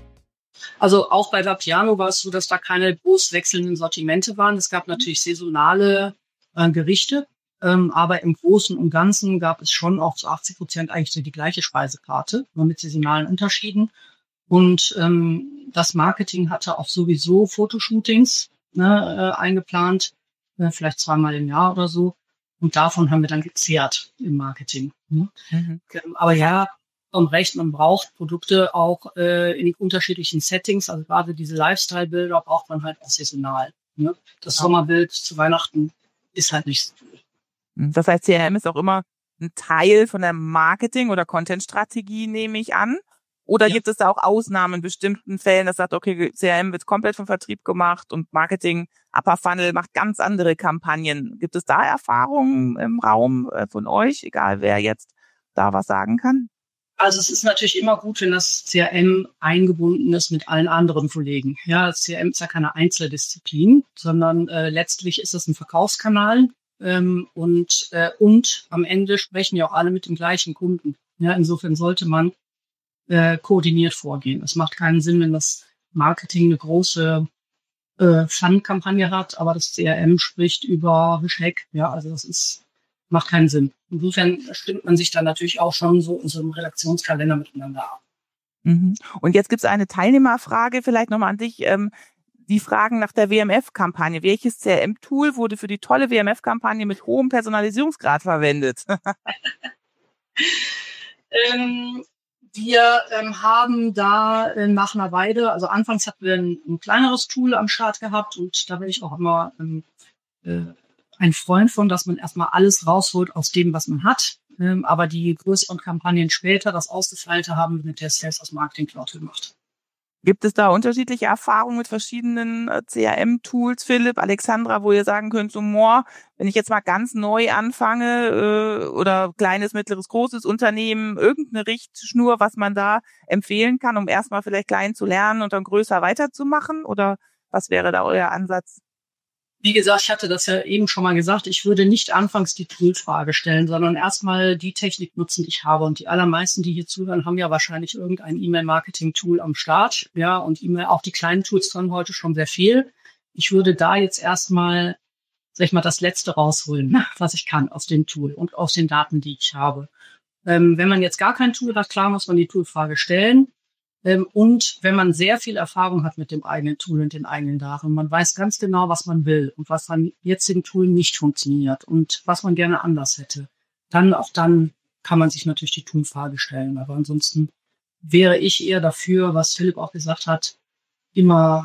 Also auch bei Vapiano war es so, dass da keine groß wechselnden Sortimente waren. Es gab natürlich saisonale Gerichte, aber im Großen und Ganzen gab es schon auch zu 80% eigentlich so die gleiche Speisekarte, nur mit saisonalen Unterschieden. Und das Marketing hatte auch sowieso Fotoshootings eingeplant, vielleicht 2-mal im Jahr oder so. Und davon haben wir dann gezehrt im Marketing. Ne? Mhm. Aber ja, recht, man braucht Produkte auch in unterschiedlichen Settings. Also gerade diese Lifestyle-Bilder braucht man halt auch saisonal. Ne? Das Sommerbild zu Weihnachten ist halt nicht so viel. Das heißt, CRM ist auch immer ein Teil von der Marketing- oder Content-Strategie, nehme ich an. Oder gibt es da auch Ausnahmen in bestimmten Fällen, das sagt, okay, CRM wird komplett vom Vertrieb gemacht und Marketing, Upper Funnel macht ganz andere Kampagnen. Gibt es da Erfahrungen im Raum von euch, egal wer jetzt da was sagen kann? Also es ist natürlich immer gut, wenn das CRM eingebunden ist mit allen anderen Kollegen. Ja, das CRM ist ja keine Einzeldisziplin, sondern letztlich ist es ein Verkaufskanal und am Ende sprechen ja auch alle mit dem gleichen Kunden. Ja, insofern sollte man koordiniert vorgehen. Es macht keinen Sinn, wenn das Marketing eine große Fun-Kampagne hat, aber das CRM spricht über Hashtag. Ja, also macht keinen Sinn. Insofern stimmt man sich dann natürlich auch schon so in so einem Redaktionskalender miteinander ab. Mhm. Und jetzt gibt es eine Teilnehmerfrage vielleicht nochmal an dich. Die fragen nach der WMF-Kampagne. Welches CRM-Tool wurde für die tolle WMF-Kampagne mit hohem Personalisierungsgrad verwendet? Wir haben da nach einer Weile, also anfangs hatten wir ein kleineres Tool am Start gehabt und da bin ich auch immer ein Freund von, dass man erstmal alles rausholt aus dem, was man hat. Aber die größeren Kampagnen später, das Ausgefeilte, haben wir mit der Salesforce Marketing Cloud gemacht. Gibt es da unterschiedliche Erfahrungen mit verschiedenen CRM-Tools, Philipp, Alexandra, wo ihr sagen könnt, so wenn ich jetzt mal ganz neu anfange oder kleines, mittleres, großes Unternehmen, irgendeine Richtschnur, was man da empfehlen kann, um erstmal vielleicht klein zu lernen und dann größer weiterzumachen? Oder was wäre da euer Ansatz? Wie gesagt, ich hatte das ja eben schon mal gesagt, ich würde nicht anfangs die Toolfrage stellen, sondern erstmal die Technik nutzen, die ich habe. Und die allermeisten, die hier zuhören, haben ja wahrscheinlich irgendein E-Mail-Marketing-Tool am Start. Ja, und E-Mail, auch die kleinen Tools können heute schon sehr viel. Ich würde da jetzt erstmal, das Letzte rausholen, was ich kann aus dem Tool und aus den Daten, die ich habe. Wenn man jetzt gar kein Tool hat, klar muss man die Toolfrage stellen. Und wenn man sehr viel Erfahrung hat mit dem eigenen Tool und den eigenen Daten, man weiß ganz genau, was man will und was beim jetzigen Tool nicht funktioniert und was man gerne anders hätte, dann kann man sich natürlich die Toolfrage stellen. Aber ansonsten wäre ich eher dafür, was Philipp auch gesagt hat, immer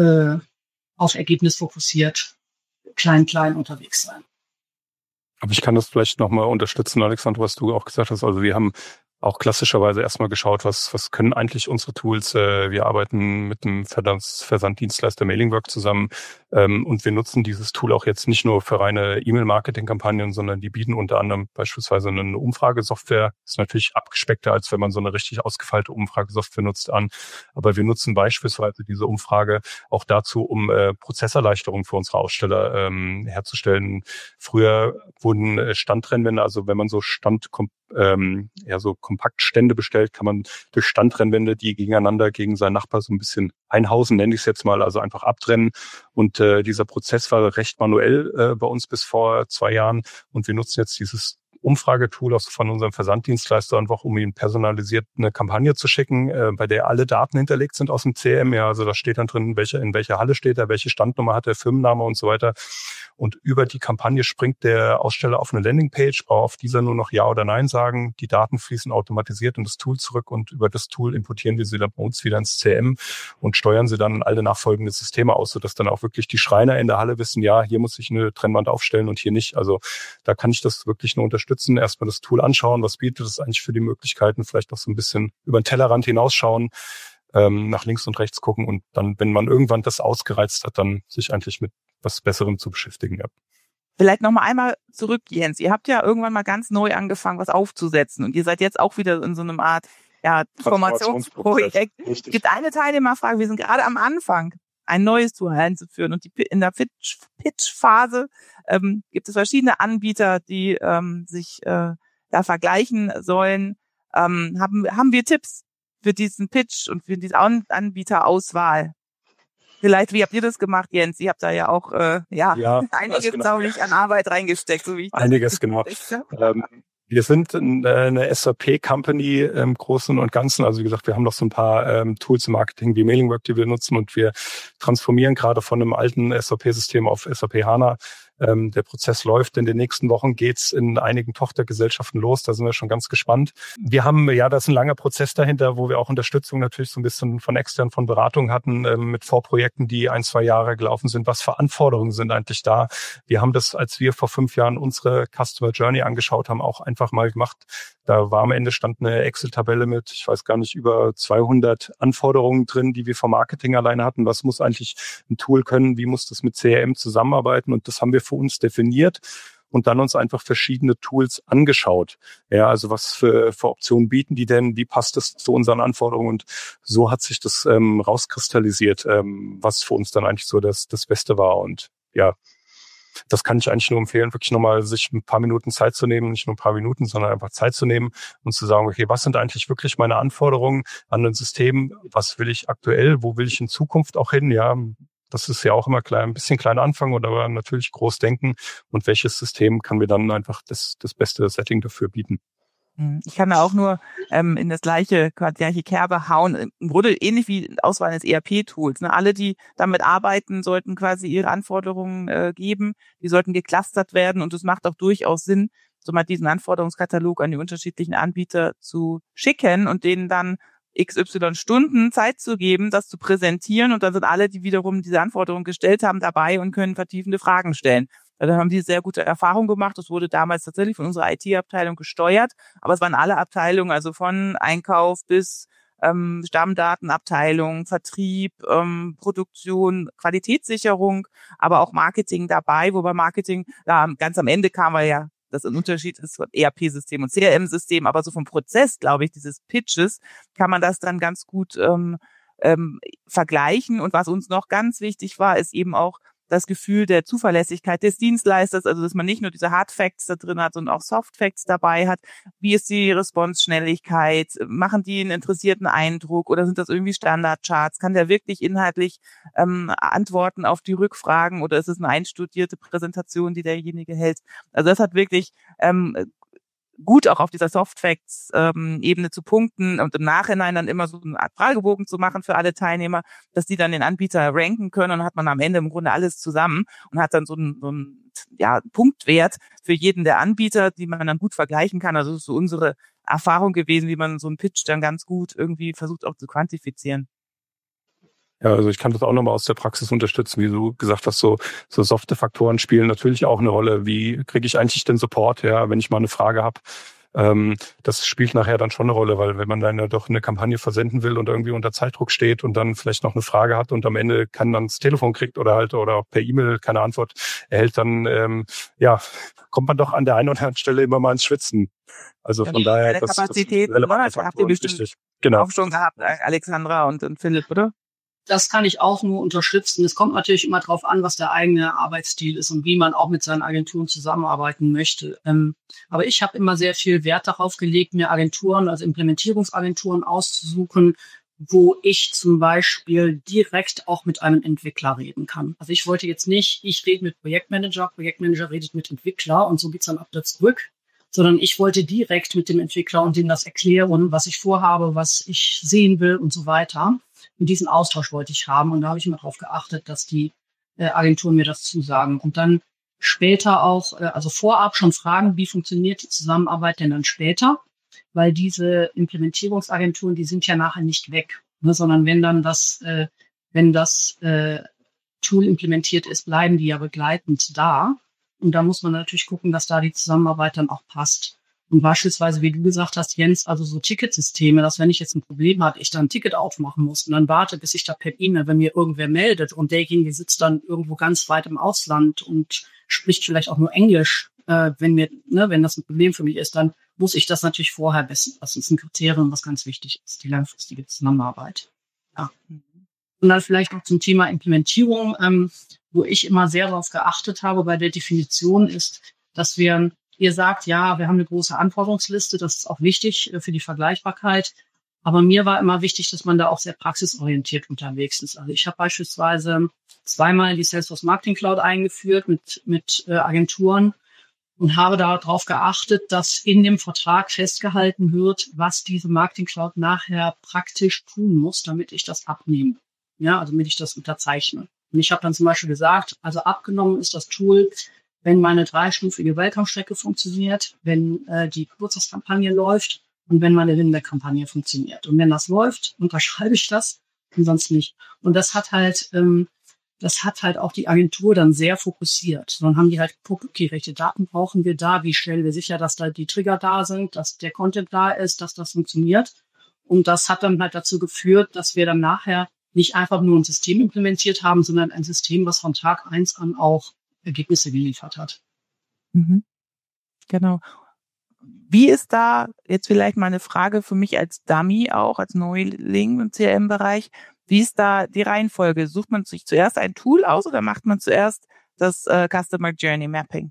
auf Ergebnis fokussiert, klein unterwegs sein. Aber ich kann das vielleicht nochmal unterstützen, Alexander, was du auch gesagt hast. Also wir haben auch klassischerweise erstmal geschaut, was können eigentlich unsere Tools. Wir arbeiten mit einem Versanddienstleister Mailingwork zusammen und wir nutzen dieses Tool auch jetzt nicht nur für reine E-Mail-Marketing-Kampagnen, sondern die bieten unter anderem beispielsweise eine Umfragesoftware. Ist natürlich abgespeckter, als wenn man so eine richtig ausgefeilte Umfragesoftware nutzt an. Aber wir nutzen beispielsweise diese Umfrage auch dazu, um Prozesserleichterungen für unsere Aussteller herzustellen. Früher wurden Standrennwände, also wenn man so Kompaktstände bestellt, kann man durch Standrennwände, die gegeneinander gegen seinen Nachbar so ein bisschen einhausen, nenne ich es jetzt mal, also einfach abtrennen. Und dieser Prozess war recht manuell bei uns bis vor 2 Jahren. Und wir nutzen jetzt dieses Umfragetool von unserem Versanddienstleister einfach, um ihnen personalisiert eine Kampagne zu schicken, bei der alle Daten hinterlegt sind aus dem CRM. Ja, also da steht dann drin, in welcher Halle steht er, welche Standnummer hat er, Firmenname und so weiter. Und über die Kampagne springt der Aussteller auf eine Landingpage, braucht auf dieser nur noch Ja oder Nein sagen. Die Daten fließen automatisiert in das Tool zurück und über das Tool importieren wir sie dann bei uns wieder ins CRM und steuern sie dann in alle nachfolgenden Systeme aus, sodass dann auch wirklich die Schreiner in der Halle wissen, ja, hier muss ich eine Trennwand aufstellen und hier nicht. Also da kann ich das wirklich nur unterstützen. Erstmal das Tool anschauen, was bietet es eigentlich für die Möglichkeiten, vielleicht auch so ein bisschen über den Tellerrand hinausschauen. nach links und rechts gucken und dann, wenn man irgendwann das ausgereizt hat, dann sich eigentlich mit was Besserem zu beschäftigen. Ja. Vielleicht noch mal einmal zurück, Jens. Ihr habt ja irgendwann mal ganz neu angefangen, was aufzusetzen und ihr seid jetzt auch wieder in so einem Art Transformationsprojekt. Es gibt eine Teilnehmerfrage, wir sind gerade am Anfang, ein neues Tool einzuführen und in der Pitch-Phase gibt es verschiedene Anbieter, die sich da vergleichen sollen. Haben wir Tipps für diesen Pitch und für diese Anbieterauswahl? Vielleicht, wie habt ihr das gemacht, Jens? Ihr habt da ja auch einiges, glaube ich, an Arbeit reingesteckt. So wie ich einiges, genau. Wir sind eine SAP-Company im Großen und Ganzen. Also wie gesagt, wir haben noch so ein paar Tools im Marketing wie Mailingwork, die wir nutzen und wir transformieren gerade von einem alten SAP-System auf SAP HANA. Der Prozess läuft. In den nächsten Wochen geht's in einigen Tochtergesellschaften los. Da sind wir schon ganz gespannt. Wir haben, da ist ein langer Prozess dahinter, wo wir auch Unterstützung natürlich so ein bisschen von extern, von Beratung hatten, mit Vorprojekten, die 1-2 Jahre gelaufen sind. Was für Anforderungen sind eigentlich da? Wir haben das, als wir vor 5 Jahren unsere Customer Journey angeschaut haben, auch einfach mal gemacht. Da war am Ende stand eine Excel-Tabelle mit, ich weiß gar nicht, über 200 Anforderungen drin, die wir vom Marketing alleine hatten. Was muss eigentlich ein Tool können? Wie muss das mit CRM zusammenarbeiten? Und das haben wir für uns definiert und dann uns einfach verschiedene Tools angeschaut. Ja, also was für Optionen bieten die denn? Wie passt das zu unseren Anforderungen? Und so hat sich das rauskristallisiert, was für uns dann eigentlich so das Beste war. Und ja, das kann ich eigentlich nur empfehlen, wirklich nochmal sich ein paar Minuten Zeit zu nehmen, nicht nur ein paar Minuten, sondern einfach Zeit zu nehmen und zu sagen, okay, was sind eigentlich wirklich meine Anforderungen an ein System? Was will ich aktuell? Wo will ich in Zukunft auch hin? Ja, das ist ja auch immer ein bisschen klein anfangen oder aber natürlich groß denken. Und welches System kann mir dann einfach das beste Setting dafür bieten? Ich kann da auch nur in das gleiche Kerbe hauen. Im Grunde ähnlich wie Auswahl eines ERP-Tools. Ne? Alle, die damit arbeiten, sollten quasi ihre Anforderungen geben. Die sollten geclustert werden. Und es macht auch durchaus Sinn, so mal diesen Anforderungskatalog an die unterschiedlichen Anbieter zu schicken und denen dann XY Stunden Zeit zu geben, das zu präsentieren. Und dann sind alle, die wiederum diese Anforderungen gestellt haben, dabei und können vertiefende Fragen stellen. Da haben die sehr gute Erfahrungen gemacht. Das wurde damals tatsächlich von unserer IT-Abteilung gesteuert. Aber es waren alle Abteilungen, also von Einkauf bis Stammdatenabteilung, Vertrieb, Produktion, Qualitätssicherung, aber auch Marketing dabei. Wobei Marketing ganz am Ende kam, weil ja das ein Unterschied ist von ERP-System und CRM-System. Aber so vom Prozess, glaube ich, dieses Pitches, kann man das dann ganz gut vergleichen. Und was uns noch ganz wichtig war, ist eben auch das Gefühl der Zuverlässigkeit des Dienstleisters, also dass man nicht nur diese Hard Facts da drin hat, sondern auch Soft Facts dabei hat. Wie ist die Response-Schnelligkeit? Machen die einen interessierten Eindruck oder sind das irgendwie Standardcharts? Kann der wirklich inhaltlich antworten auf die Rückfragen oder ist es eine einstudierte Präsentation, die derjenige hält? Also das hat wirklich gut auch auf dieser Soft-Facts-Ebene zu punkten und im Nachhinein dann immer so eine Art Fragebogen zu machen für alle Teilnehmer, dass die dann den Anbieter ranken können und dann hat man am Ende im Grunde alles zusammen und hat dann so einen Punktwert für jeden der Anbieter, die man dann gut vergleichen kann. Also das ist so unsere Erfahrung gewesen, wie man so einen Pitch dann ganz gut irgendwie versucht auch zu quantifizieren. Ja, also ich kann das auch nochmal aus der Praxis unterstützen, wie du gesagt hast, so softe Faktoren spielen natürlich auch eine Rolle. Wie kriege ich eigentlich den Support, wenn ich mal eine Frage habe? Das spielt nachher dann schon eine Rolle, weil wenn man dann ja doch eine Kampagne versenden will und irgendwie unter Zeitdruck steht und dann vielleicht noch eine Frage hat und am Ende dann das Telefon kriegt oder auch per E-Mail keine Antwort erhält, dann kommt man doch an der einen oder anderen Stelle immer mal ins Schwitzen. Also von daher das relevante Faktor habt ihr bestimmt wichtig. Genau. Auch schon gehabt, Alexandra und Philipp, oder? Das kann ich auch nur unterstützen. Es kommt natürlich immer darauf an, was der eigene Arbeitsstil ist und wie man auch mit seinen Agenturen zusammenarbeiten möchte. Aber ich habe immer sehr viel Wert darauf gelegt, mir Agenturen, also Implementierungsagenturen auszusuchen, wo ich zum Beispiel direkt auch mit einem Entwickler reden kann. Also ich wollte jetzt nicht, ich rede mit Projektmanager redet mit Entwickler und so geht's dann ab da zurück, sondern ich wollte direkt mit dem Entwickler und dem das erklären, was ich vorhabe, was ich sehen will und so weiter. Und diesen Austausch wollte ich haben. Und da habe ich immer darauf geachtet, dass die Agenturen mir das zusagen. Und dann später auch, also vorab schon fragen, wie funktioniert die Zusammenarbeit denn dann später? Weil diese Implementierungsagenturen, die sind ja nachher nicht weg, ne? Sondern wenn das Tool implementiert ist, bleiben die ja begleitend da. Und da muss man natürlich gucken, dass da die Zusammenarbeit dann auch passt. Und beispielsweise, wie du gesagt hast, Jens, also so Ticketsysteme, dass wenn ich jetzt ein Problem habe, ich dann ein Ticket aufmachen muss und dann warte, bis sich da per E-Mail, wenn mir irgendwer meldet und derjenige sitzt dann irgendwo ganz weit im Ausland und spricht vielleicht auch nur Englisch, wenn das ein Problem für mich ist, dann muss ich das natürlich vorher wissen. Das ist ein Kriterium, was ganz wichtig ist, die langfristige Zusammenarbeit. Ja. Und dann vielleicht noch zum Thema Implementierung, wo ich immer sehr darauf geachtet habe bei der Definition ist, dass ihr sagt, ja, wir haben eine große Anforderungsliste, das ist auch wichtig für die Vergleichbarkeit. Aber mir war immer wichtig, dass man da auch sehr praxisorientiert unterwegs ist. Also ich habe beispielsweise 2-mal die Salesforce Marketing Cloud eingeführt mit Agenturen und habe darauf geachtet, dass in dem Vertrag festgehalten wird, was diese Marketing Cloud nachher praktisch tun muss, damit ich das abnehme. Ja, also damit ich das unterzeichne. Und ich habe dann zum Beispiel gesagt, also abgenommen ist das Tool, wenn meine 3-stufige Welcome-Strecke funktioniert, wenn die Geburtstagskampagne läuft und wenn meine Win-Back-Kampagne funktioniert. Und wenn das läuft, unterschreibe ich das und sonst nicht. Und das hat halt auch die Agentur dann sehr fokussiert. Dann haben die halt geguckt, okay, welche Daten brauchen wir da, wie stellen wir sicher, dass da die Trigger da sind, dass der Content da ist, dass das funktioniert. Und das hat dann halt dazu geführt, dass wir dann nachher nicht einfach nur ein System implementiert haben, sondern ein System, was von Tag 1 an auch Ergebnisse geliefert hat. Mhm. Genau. Wie ist da jetzt vielleicht mal eine Frage für mich als Dummy auch, als Neuling im CRM-Bereich? Wie ist da die Reihenfolge? Sucht man sich zuerst ein Tool aus oder macht man zuerst das Customer Journey Mapping?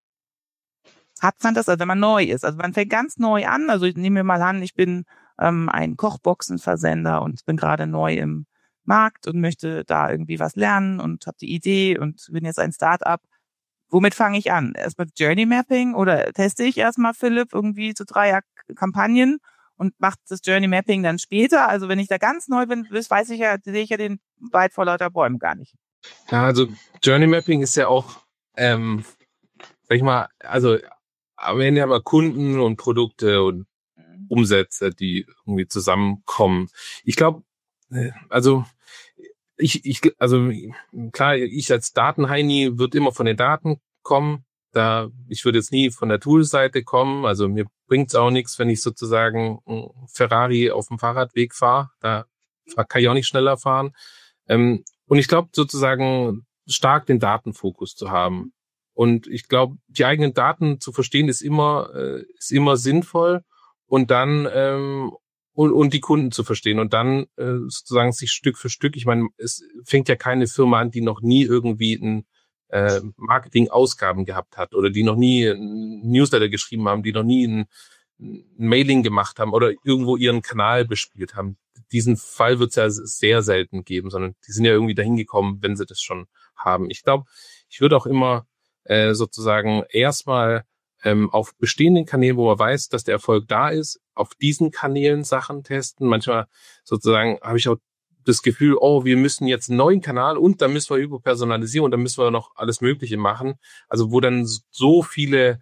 Hat man das, also wenn man neu ist? Also man fängt ganz neu an. Also ich nehme mir mal an, ich bin ein Kochboxenversender und bin gerade neu im Markt und möchte da irgendwie was lernen und habe die Idee und bin jetzt ein Start-up. Womit fange ich an? Erstmal Journey Mapping oder teste ich erstmal, Philipp, irgendwie so 3 Kampagnen und mache das Journey Mapping dann später? Also wenn ich da ganz neu bin, sehe ich ja den Wald vor lauter Bäumen gar nicht. Ja, also Journey Mapping ist ja auch, sag ich mal, also wir haben ja mal Kunden und Produkte und Umsätze, die irgendwie zusammenkommen. Ich glaube, also klar, ich als Datenheini würde immer von den Daten kommen. Ich würde jetzt nie von der Toolseite kommen. Also mir bringt's auch nichts, wenn ich sozusagen Ferrari auf dem Fahrradweg fahre. Da kann ich auch nicht schneller fahren. Und ich glaube sozusagen stark den Datenfokus zu haben. Und ich glaube, die eigenen Daten zu verstehen ist immer sinnvoll. Und dann und die Kunden zu verstehen und dann sozusagen sich Stück für Stück, ich meine, es fängt ja keine Firma an, die noch nie irgendwie ein Marketing-Ausgaben gehabt hat oder die noch nie ein Newsletter geschrieben haben, die noch nie ein Mailing gemacht haben oder irgendwo ihren Kanal bespielt haben. Diesen Fall wird es ja sehr selten geben, sondern die sind ja irgendwie dahin gekommen, wenn sie das schon haben. Ich glaube, ich würde auch immer sozusagen erstmal auf bestehenden Kanälen, wo man weiß, dass der Erfolg da ist, auf diesen Kanälen Sachen testen. Manchmal sozusagen habe ich auch das Gefühl, wir müssen jetzt einen neuen Kanal und dann müssen wir überpersonalisieren und dann müssen wir noch alles Mögliche machen. Also wo dann so viele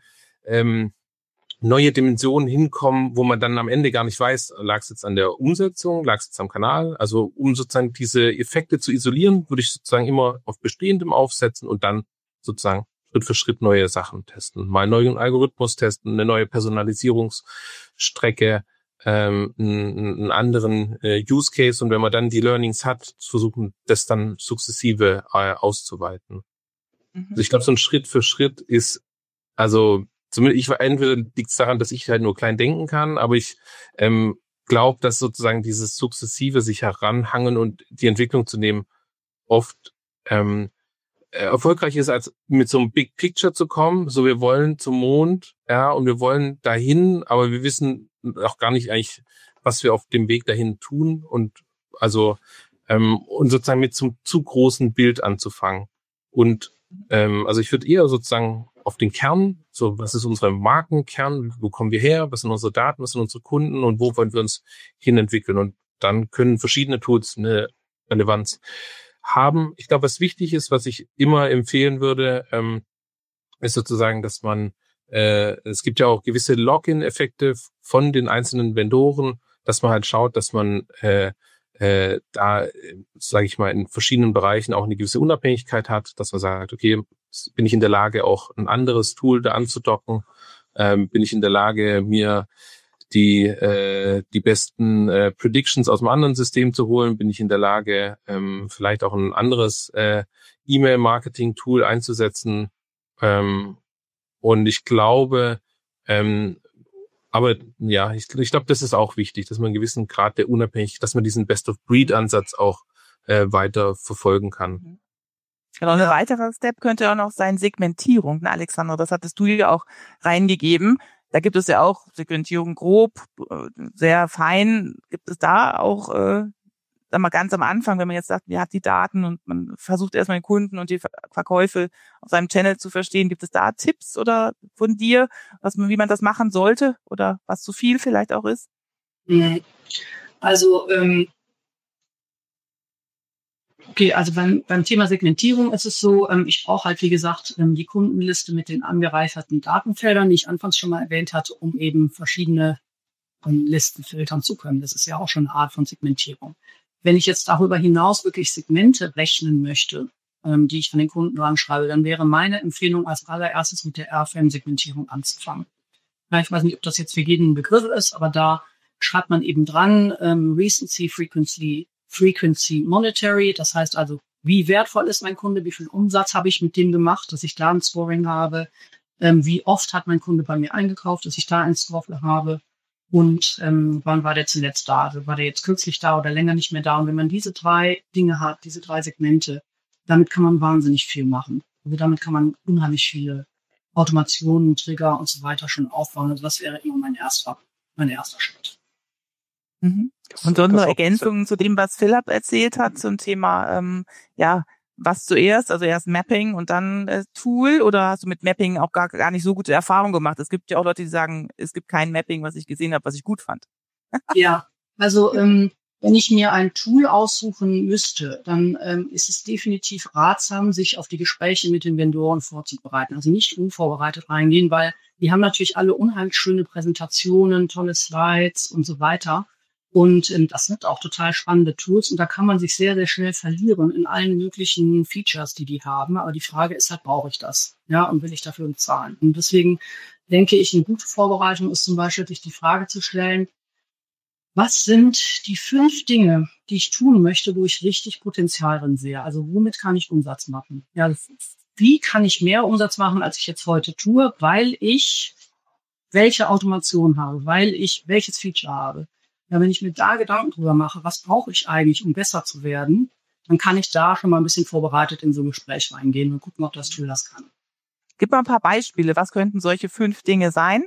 neue Dimensionen hinkommen, wo man dann am Ende gar nicht weiß, lag es jetzt an der Umsetzung, lag es jetzt am Kanal. Also um sozusagen diese Effekte zu isolieren, würde ich sozusagen immer auf Bestehendem aufsetzen und dann sozusagen Schritt für Schritt neue Sachen testen. Mal einen neuen Algorithmus testen, eine neue Personalisierungsstrecke, einen anderen Use Case und wenn man dann die Learnings hat, versuchen, das dann sukzessive auszuweiten. Mhm. Also ich glaube, so ein Schritt für Schritt ist, also zumindest entweder liegt es daran, dass ich halt nur klein denken kann, aber ich glaube, dass sozusagen dieses sukzessive sich heranhangen und die Entwicklung zu nehmen oft erfolgreich ist, als mit so einem Big Picture zu kommen. So, wir wollen zum Mond, ja, und wir wollen dahin, aber wir wissen auch gar nicht eigentlich, was wir auf dem Weg dahin tun und also und sozusagen mit zum zu großen Bild anzufangen. Und also ich würde eher sozusagen auf den Kern, so was ist unser Markenkern, wo kommen wir her, was sind unsere Daten, was sind unsere Kunden und wo wollen wir uns hin entwickeln. Und dann können verschiedene Tools eine Relevanz haben. Ich glaube, was wichtig ist, was ich immer empfehlen würde, ist sozusagen, dass man, es gibt ja auch gewisse Login-Effekte von den einzelnen Vendoren, dass man halt schaut, dass man da, sage ich mal, in verschiedenen Bereichen auch eine gewisse Unabhängigkeit hat, dass man sagt, okay, bin ich in der Lage, auch ein anderes Tool da anzudocken Bin ich in der Lage, mir die besten Predictions aus einem anderen System zu holen? Bin ich in der Lage, vielleicht auch ein anderes E-Mail-Marketing-Tool einzusetzen? Und ich glaube, aber ja, ich glaube, das ist auch wichtig, dass man einen gewissen Grad der Unabhängigkeit, dass man diesen Best-of-Breed-Ansatz auch weiter verfolgen kann. Genau, ein weiterer Step könnte auch noch sein Segmentierung, ne, Alexandra? Das hattest du ja auch reingegeben. Da gibt es ja auch Segmentierung grob, sehr fein. Gibt es da auch, sag mal, ganz am Anfang, wenn man jetzt sagt, man hat die Daten und man versucht erstmal den Kunden und die Verkäufe auf seinem Channel zu verstehen. Gibt es da Tipps oder von dir, wie man das machen sollte oder was zu viel vielleicht auch ist? Also, okay, also beim Thema Segmentierung ist es so, ich brauche halt, wie gesagt, die Kundenliste mit den angereicherten Datenfeldern, die ich anfangs schon mal erwähnt hatte, um eben verschiedene Listen filtern zu können. Das ist ja auch schon eine Art von Segmentierung. Wenn ich jetzt darüber hinaus wirklich Segmente rechnen möchte, die ich an den Kunden ranschreibe, dann wäre meine Empfehlung als allererstes mit der RFM-Segmentierung anzufangen. Ja, ich weiß nicht, ob das jetzt für jeden ein Begriff ist, aber da schreibt man eben dran, Recency, Frequency, Monetary. Das heißt also, wie wertvoll ist mein Kunde, wie viel Umsatz habe ich mit dem gemacht, dass ich da ein Scoring habe, wie oft hat mein Kunde bei mir eingekauft, dass ich da ein Score habe und wann war der zuletzt da, also war der jetzt kürzlich da oder länger nicht mehr da. Und wenn man diese 3 Dinge hat, diese 3 Segmente, damit kann man wahnsinnig viel machen. Also damit kann man unheimlich viele Automationen, Trigger und so weiter schon aufbauen. Also das wäre immer mein erster Schritt. Mhm. Und so eine Ergänzung zu dem, was Philipp erzählt hat zum Thema, was zuerst, also erst Mapping und dann Tool, oder hast du mit Mapping auch gar nicht so gute Erfahrungen gemacht? Es gibt ja auch Leute, die sagen, es gibt kein Mapping, was ich gesehen habe, was ich gut fand. Ja, also wenn ich mir ein Tool aussuchen müsste, dann ist es definitiv ratsam, sich auf die Gespräche mit den Vendoren vorzubereiten. Also nicht unvorbereitet reingehen, weil die haben natürlich alle unheimlich schöne Präsentationen, tolle Slides und so weiter. Und das sind auch total spannende Tools und da kann man sich sehr, sehr schnell verlieren in allen möglichen Features, die haben. Aber die Frage ist halt, brauche ich das? Ja, und will ich dafür bezahlen? Und deswegen denke ich, eine gute Vorbereitung ist zum Beispiel, sich die Frage zu stellen, was sind die 5 Dinge, die ich tun möchte, wo ich richtig Potenzial drin sehe? Also womit kann ich Umsatz machen? Ja, wie kann ich mehr Umsatz machen, als ich jetzt heute tue, weil ich welche Automation habe, weil ich welches Feature habe? Ja, wenn ich mir da Gedanken drüber mache, was brauche ich eigentlich, um besser zu werden, dann kann ich da schon mal ein bisschen vorbereitet in so ein Gespräch reingehen und gucken, ob das Tool das kann. Gib mal ein paar Beispiele. Was könnten solche 5 Dinge sein?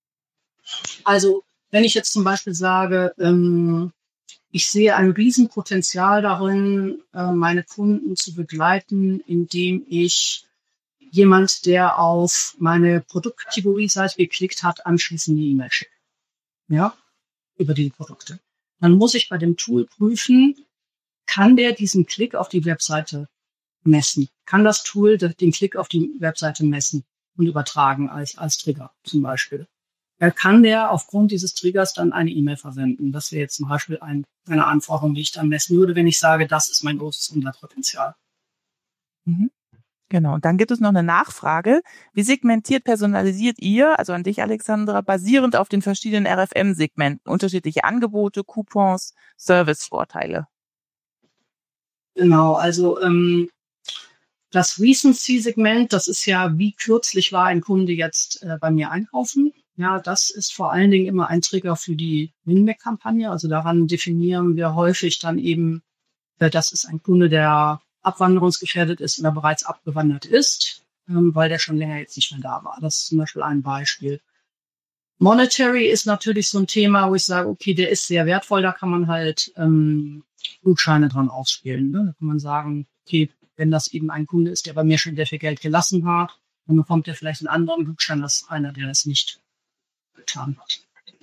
Also, wenn ich jetzt zum Beispiel sage, ich sehe ein Riesenpotenzial darin, meine Kunden zu begleiten, indem ich jemand, der auf meine Produktkategorie-Seite geklickt hat, anschließend eine E-Mail schickt. Ja, über die Produkte. Dann muss ich bei dem Tool prüfen, kann der diesen Klick auf die Webseite messen? Kann das Tool den Klick auf die Webseite messen und übertragen als Trigger zum Beispiel? Kann der aufgrund dieses Triggers dann eine E-Mail versenden? Das wäre jetzt zum Beispiel eine Anforderung, die ich dann messen würde, wenn ich sage, das ist mein großes Umsatzpotenzial. Mhm. Genau. Und dann gibt es noch eine Nachfrage. Wie segmentiert, personalisiert ihr, also an dich, Alexandra, basierend auf den verschiedenen RFM-Segmenten, unterschiedliche Angebote, Coupons, Servicevorteile? Genau, also das Recency-Segment, das ist ja, wie kürzlich war ein Kunde jetzt bei mir einkaufen. Ja, das ist vor allen Dingen immer ein Trigger für die Win-Back-Kampagne. Also daran definieren wir häufig dann eben, das ist ein Kunde, der abwanderungsgefährdet ist oder bereits abgewandert ist, weil der schon länger jetzt nicht mehr da war. Das ist zum Beispiel ein Beispiel. Monetary ist natürlich so ein Thema, wo ich sage, okay, der ist sehr wertvoll, da kann man halt Gutscheine dran ausspielen. Ne? Da kann man sagen, okay, wenn das eben ein Kunde ist, der bei mir schon sehr viel Geld gelassen hat, dann bekommt er vielleicht einen anderen Gutschein als einer, der das nicht getan hat.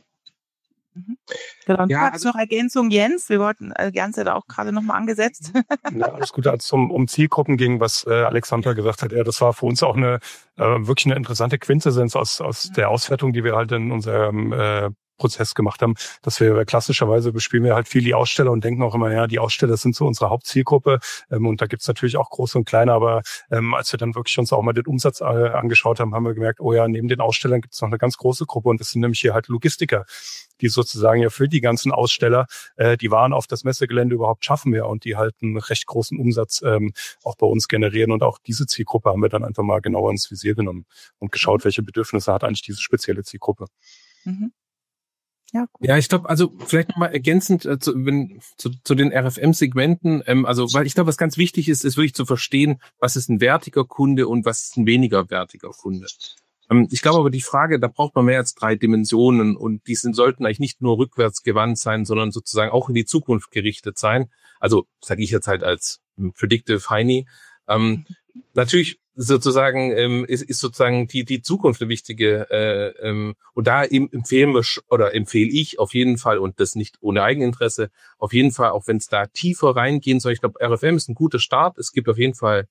Genau, und du hast noch Ergänzung, Jens. Wir wollten, Jens hat auch gerade nochmal angesetzt. Ja, alles gut, als es um Zielgruppen ging, was Alexandra gesagt hat. Ja, das war für uns auch wirklich eine interessante Quintessenz aus der Auswertung, die wir halt in unserem Prozess gemacht haben, dass wir klassischerweise bespielen wir halt viel die Aussteller und denken auch immer, ja, die Aussteller sind so unsere Hauptzielgruppe, und da gibt's natürlich auch große und kleine, aber als wir dann wirklich uns auch mal den Umsatz angeschaut haben, haben wir gemerkt, oh ja, neben den Ausstellern gibt's noch eine ganz große Gruppe und das sind nämlich hier halt Logistiker, die sozusagen ja für die ganzen Aussteller die Waren auf das Messegelände überhaupt schaffen ja und die halt einen recht großen Umsatz auch bei uns generieren und auch diese Zielgruppe haben wir dann einfach mal genauer ins Visier genommen und geschaut, welche Bedürfnisse hat eigentlich diese spezielle Zielgruppe. Mhm. Ja, cool. Ja, ich glaube, also vielleicht nochmal ergänzend zu den RFM-Segmenten, also weil ich glaube, was ganz wichtig ist wirklich zu verstehen, was ist ein wertiger Kunde und was ist ein weniger wertiger Kunde. Ich glaube aber die Frage, da braucht man mehr als 3 Dimensionen und die sollten eigentlich nicht nur rückwärts gewandt sein, sondern sozusagen auch in die Zukunft gerichtet sein. Also sage ich jetzt halt als Predictive Heini. Natürlich sozusagen ist sozusagen die Zukunft eine wichtige und da empfehle ich auf jeden Fall und das nicht ohne Eigeninteresse auf jeden Fall, auch wenn es da tiefer reingehen soll. Ich glaube, RFM ist ein guter Start. Es gibt auf jeden Fall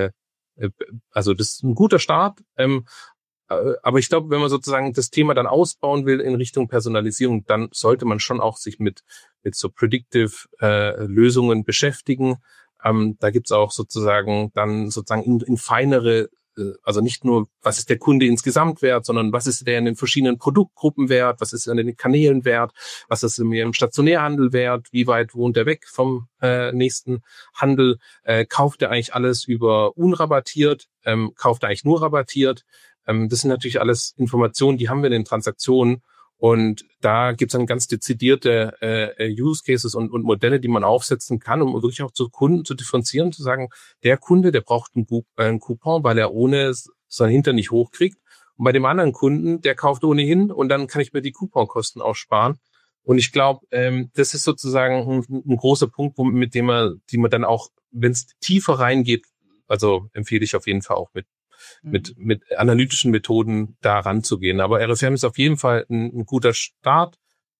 also das ist ein guter Start. Aber ich glaube, wenn man sozusagen das Thema dann ausbauen will in Richtung Personalisierung, dann sollte man schon auch sich mit so Predictive Lösungen beschäftigen. Da gibt's auch sozusagen dann sozusagen in feinere, also nicht nur, was ist der Kunde insgesamt wert, sondern was ist der in den verschiedenen Produktgruppen wert, was ist an den Kanälen wert, was ist mir im Stationärhandel wert, wie weit wohnt er weg vom nächsten Handel, kauft er eigentlich alles über unrabattiert, kauft er eigentlich nur rabattiert. Das sind natürlich alles Informationen, die haben wir in den Transaktionen. Und da gibt's dann ganz dezidierte Use Cases und Modelle, die man aufsetzen kann, um wirklich auch zu Kunden zu differenzieren, zu sagen, der Kunde, der braucht einen Coupon, weil er ohne seinen Hintern nicht hochkriegt. Und bei dem anderen Kunden, der kauft ohnehin und dann kann ich mir die Couponkosten auch sparen. Und ich glaube, das ist sozusagen ein großer Punkt, die man dann auch, wenn es tiefer reingeht, also empfehle ich auf jeden Fall auch mit analytischen Methoden da ranzugehen. Aber RFM ist auf jeden Fall ein guter Start.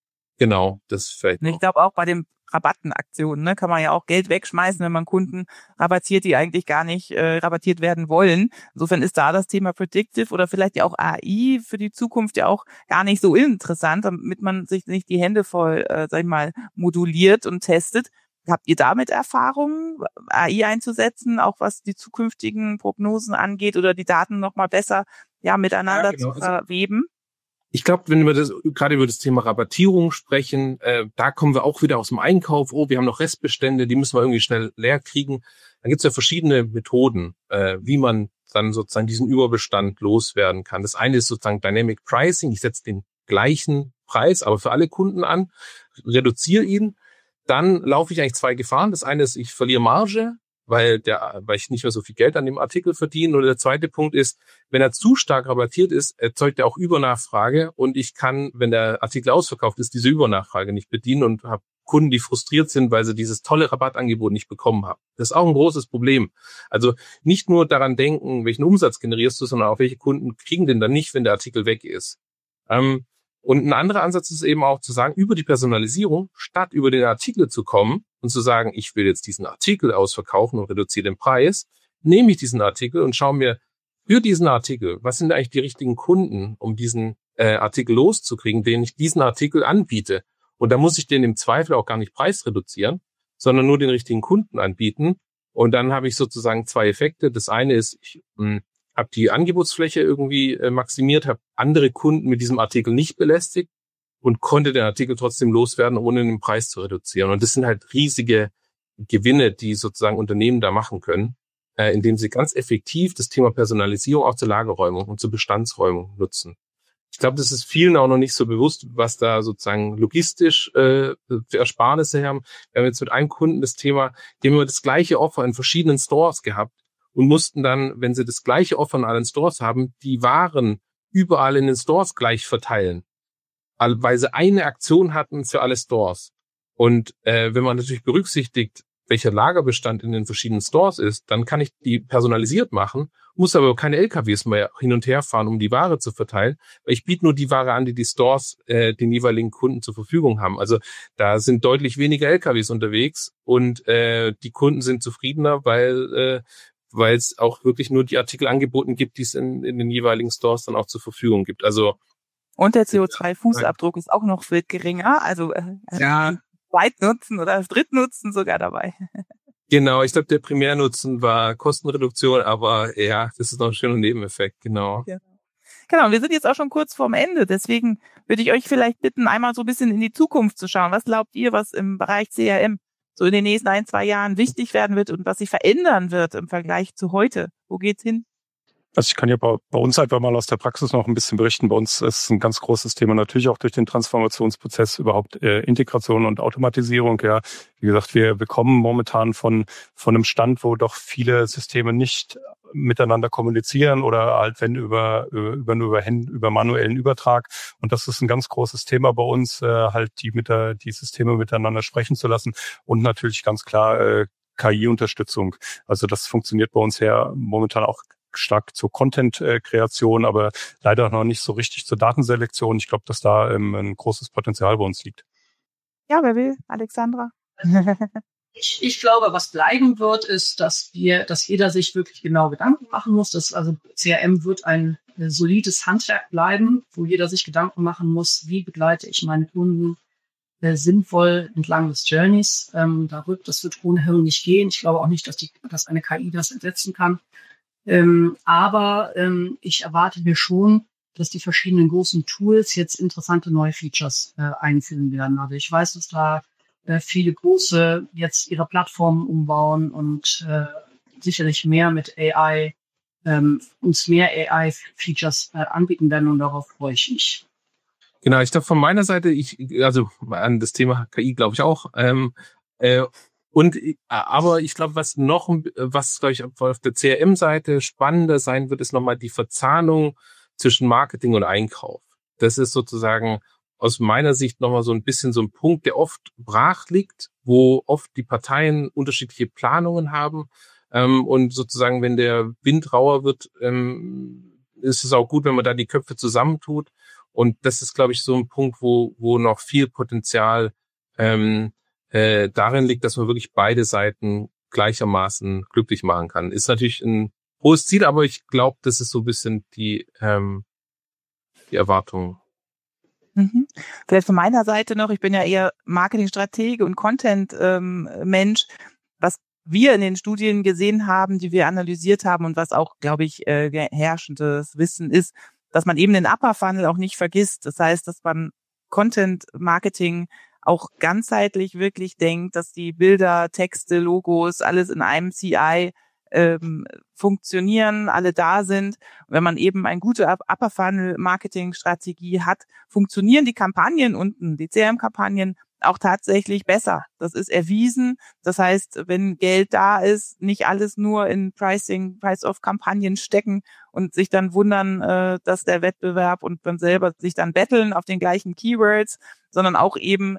Genau, das vielleicht. Ich glaube auch bei den Rabattenaktionen, kann man ja auch Geld wegschmeißen, wenn man Kunden rabattiert, die eigentlich gar nicht rabattiert werden wollen. Insofern ist da das Thema Predictive oder vielleicht ja auch AI für die Zukunft ja auch gar nicht so interessant, damit man sich nicht die Hände voll, moduliert und testet. Habt ihr damit Erfahrungen, AI einzusetzen, auch was die zukünftigen Prognosen angeht oder die Daten nochmal besser miteinander zu verweben? Ich glaube, wenn wir gerade über das Thema Rabattierung sprechen, da kommen wir auch wieder aus dem Einkauf. Oh, wir haben noch Restbestände, die müssen wir irgendwie schnell leer kriegen. Dann gibt es ja verschiedene Methoden, wie man dann sozusagen diesen Überbestand loswerden kann. Das eine ist sozusagen Dynamic Pricing. Ich setze den gleichen Preis, aber für alle Kunden an, reduziere ihn. Dann laufe ich eigentlich 2 Gefahren. Das eine ist, ich verliere Marge, weil ich nicht mehr so viel Geld an dem Artikel verdiene. Und der zweite Punkt ist, wenn er zu stark rabattiert ist, erzeugt er auch Übernachfrage. Und ich kann, wenn der Artikel ausverkauft ist, diese Übernachfrage nicht bedienen und habe Kunden, die frustriert sind, weil sie dieses tolle Rabattangebot nicht bekommen haben. Das ist auch ein großes Problem. Also nicht nur daran denken, welchen Umsatz generierst du, sondern auch welche Kunden kriegen den dann nicht, wenn der Artikel weg ist. Und ein anderer Ansatz ist eben auch zu sagen, über die Personalisierung, statt über den Artikel zu kommen und zu sagen, ich will jetzt diesen Artikel ausverkaufen und reduziere den Preis, nehme ich diesen Artikel und schaue mir für diesen Artikel, was sind eigentlich die richtigen Kunden, um diesen Artikel loszukriegen, den ich diesen Artikel anbiete. Und da muss ich den im Zweifel auch gar nicht Preis reduzieren, sondern nur den richtigen Kunden anbieten. Und dann habe ich sozusagen 2 Effekte. Das eine ist, ich habe die Angebotsfläche irgendwie maximiert, habe andere Kunden mit diesem Artikel nicht belästigt und konnte den Artikel trotzdem loswerden, ohne den Preis zu reduzieren. Und das sind halt riesige Gewinne, die sozusagen Unternehmen da machen können, indem sie ganz effektiv das Thema Personalisierung auch zur Lagerräumung und zur Bestandsräumung nutzen. Ich glaube, das ist vielen auch noch nicht so bewusst, was da sozusagen logistisch für Ersparnisse haben. Wir haben jetzt mit einem Kunden das Thema, die haben immer das gleiche Offer in verschiedenen Stores gehabt und mussten dann, wenn sie das gleiche Offer in allen Stores haben, die Waren überall in den Stores gleich verteilen, weil sie eine Aktion hatten für alle Stores. Und wenn man natürlich berücksichtigt, welcher Lagerbestand in den verschiedenen Stores ist, dann kann ich die personalisiert machen, muss aber keine LKWs mehr hin und her fahren, um die Ware zu verteilen, weil ich biete nur die Ware an, die die Stores den jeweiligen Kunden zur Verfügung haben. Also da sind deutlich weniger LKWs unterwegs und die Kunden sind zufriedener, weil es auch wirklich nur die Artikel angeboten gibt, die es in den jeweiligen Stores dann auch zur Verfügung gibt. Also Und der CO2-Fußabdruck ist auch noch viel geringer, also Zweitnutzen oder Drittnutzen sogar dabei. Genau, ich glaube, der Primärnutzen war Kostenreduktion, aber ja, das ist noch ein schöner Nebeneffekt, genau. Genau, wir sind jetzt auch schon kurz vorm Ende, deswegen würde ich euch vielleicht bitten, einmal so ein bisschen in die Zukunft zu schauen. Was glaubt ihr, was im Bereich CRM so in den nächsten 1-2 Jahren wichtig werden wird und was sich verändern wird im Vergleich zu heute? Wo geht's hin? Also ich kann ja bei uns einfach mal aus der Praxis noch ein bisschen berichten. Bei uns ist ein ganz großes Thema natürlich auch durch den Transformationsprozess überhaupt Integration und Automatisierung. Ja, wie gesagt, wir kommen momentan von einem Stand, wo doch viele Systeme nicht miteinander kommunizieren oder halt wenn über manuellen Übertrag. Und das ist ein ganz großes Thema bei uns, halt die Systeme miteinander sprechen zu lassen und natürlich ganz klar KI-Unterstützung. Also das funktioniert bei uns ja momentan auch stark zur Content-Kreation, aber leider noch nicht so richtig zur Datenselektion. Ich glaube, dass da ein großes Potenzial bei uns liegt. Ja, wer will? Alexandra? Ich glaube, was bleiben wird, ist, dass jeder sich wirklich genau Gedanken machen muss. Also CRM wird ein solides Handwerk bleiben, wo jeder sich Gedanken machen muss, wie begleite ich meine Kunden sinnvoll entlang des Journeys. Das wird ohnehin nicht gehen. Ich glaube auch nicht, dass eine KI das ersetzen kann. Aber ich erwarte mir schon, dass die verschiedenen großen Tools jetzt interessante neue Features einführen werden. Also ich weiß, dass da viele große jetzt ihre Plattformen umbauen und sicherlich mehr mit AI uns mehr AI-Features anbieten werden und darauf freue ich mich. Genau, ich glaube von meiner Seite, also an das Thema KI glaube ich auch. Aber ich glaube, was glaube ich auf der CRM-Seite spannender sein wird, ist nochmal die Verzahnung zwischen Marketing und Einkauf. Das ist sozusagen aus meiner Sicht nochmal so ein bisschen so ein Punkt, der oft brach liegt, wo oft die Parteien unterschiedliche Planungen haben. Und sozusagen, wenn der Wind rauer wird, ist es auch gut, wenn man da die Köpfe zusammentut. Und das ist, glaube ich, so ein Punkt, wo noch viel Potenzial darin liegt, dass man wirklich beide Seiten gleichermaßen glücklich machen kann. Ist natürlich ein hohes Ziel, aber ich glaube, das ist so ein bisschen die Erwartung. Vielleicht von meiner Seite noch, ich bin ja eher Marketingstratege und Content-Mensch, was wir in den Studien gesehen haben, die wir analysiert haben und was auch, glaube ich, herrschendes Wissen ist, dass man eben den Upper Funnel auch nicht vergisst. Das heißt, dass man Content-Marketing auch ganzheitlich wirklich denkt, dass die Bilder, Texte, Logos, alles in einem CI funktionieren, alle da sind. Und wenn man eben eine gute Upper-Funnel-Marketing-Strategie hat, funktionieren die Kampagnen unten, die CRM-Kampagnen auch tatsächlich besser. Das ist erwiesen. Das heißt, wenn Geld da ist, nicht alles nur in Price-of-Kampagnen stecken und sich dann wundern, dass der Wettbewerb und man selber sich dann betteln auf den gleichen Keywords, sondern auch eben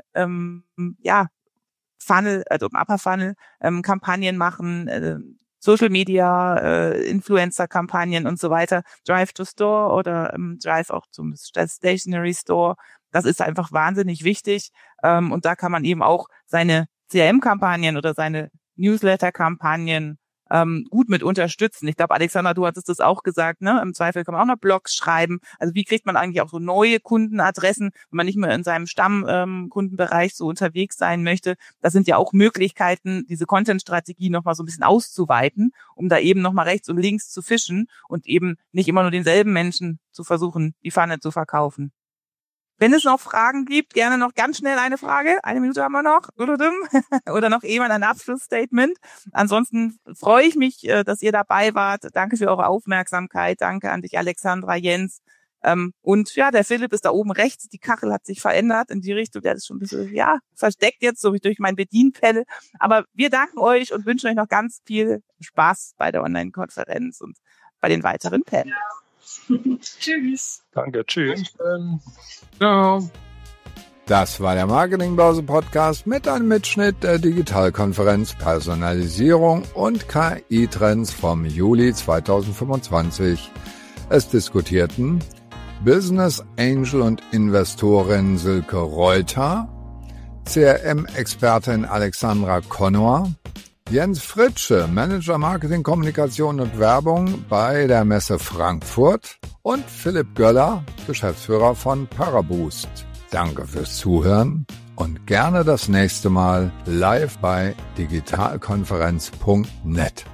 Funnel, also Upper Funnel Kampagnen machen, Social Media, Influencer-Kampagnen und so weiter, Drive to Store oder Drive auch zum Stationary Store. Das ist einfach wahnsinnig wichtig. Und da kann man eben auch seine CRM-Kampagnen oder seine Newsletter-Kampagnen gut mit unterstützen. Ich glaube, Alexandra, du hattest das auch gesagt, ne? Im Zweifel kann man auch noch Blogs schreiben. Also wie kriegt man eigentlich auch so neue Kundenadressen, wenn man nicht mehr in seinem Stammkundenbereich so unterwegs sein möchte? Das sind ja auch Möglichkeiten, diese Content-Strategie nochmal so ein bisschen auszuweiten, um da eben nochmal rechts und links zu fischen und eben nicht immer nur denselben Menschen zu versuchen, die Pfanne zu verkaufen. Wenn es noch Fragen gibt, gerne noch ganz schnell eine Frage. 1 Minute haben wir noch. Oder noch jemand ein Abschlussstatement. Ansonsten freue ich mich, dass ihr dabei wart. Danke für eure Aufmerksamkeit. Danke an dich, Alexandra, Jens. Und ja, der Philipp ist da oben rechts. Die Kachel hat sich verändert in die Richtung. Der ist schon ein bisschen, versteckt jetzt, so wie durch mein Bedienpanel. Aber wir danken euch und wünschen euch noch ganz viel Spaß bei der Online-Konferenz und bei den weiteren Panels. Tschüss. Danke, tschüss. Ciao. Das war der Marketingbörse-Podcast mit einem Mitschnitt der Digitalkonferenz Personalisierung und KI-Trends vom Juli 2025. Es diskutierten Business Angel und Investorin Silke Reuter, CRM-Expertin Alexandra Connor, Jens Fritsche, Manager Marketing, Kommunikation und Werbung bei der Messe Frankfurt und Philipp Göller, Geschäftsführer von Paraboost. Danke fürs Zuhören und gerne das nächste Mal live bei digitalkonferenz.net.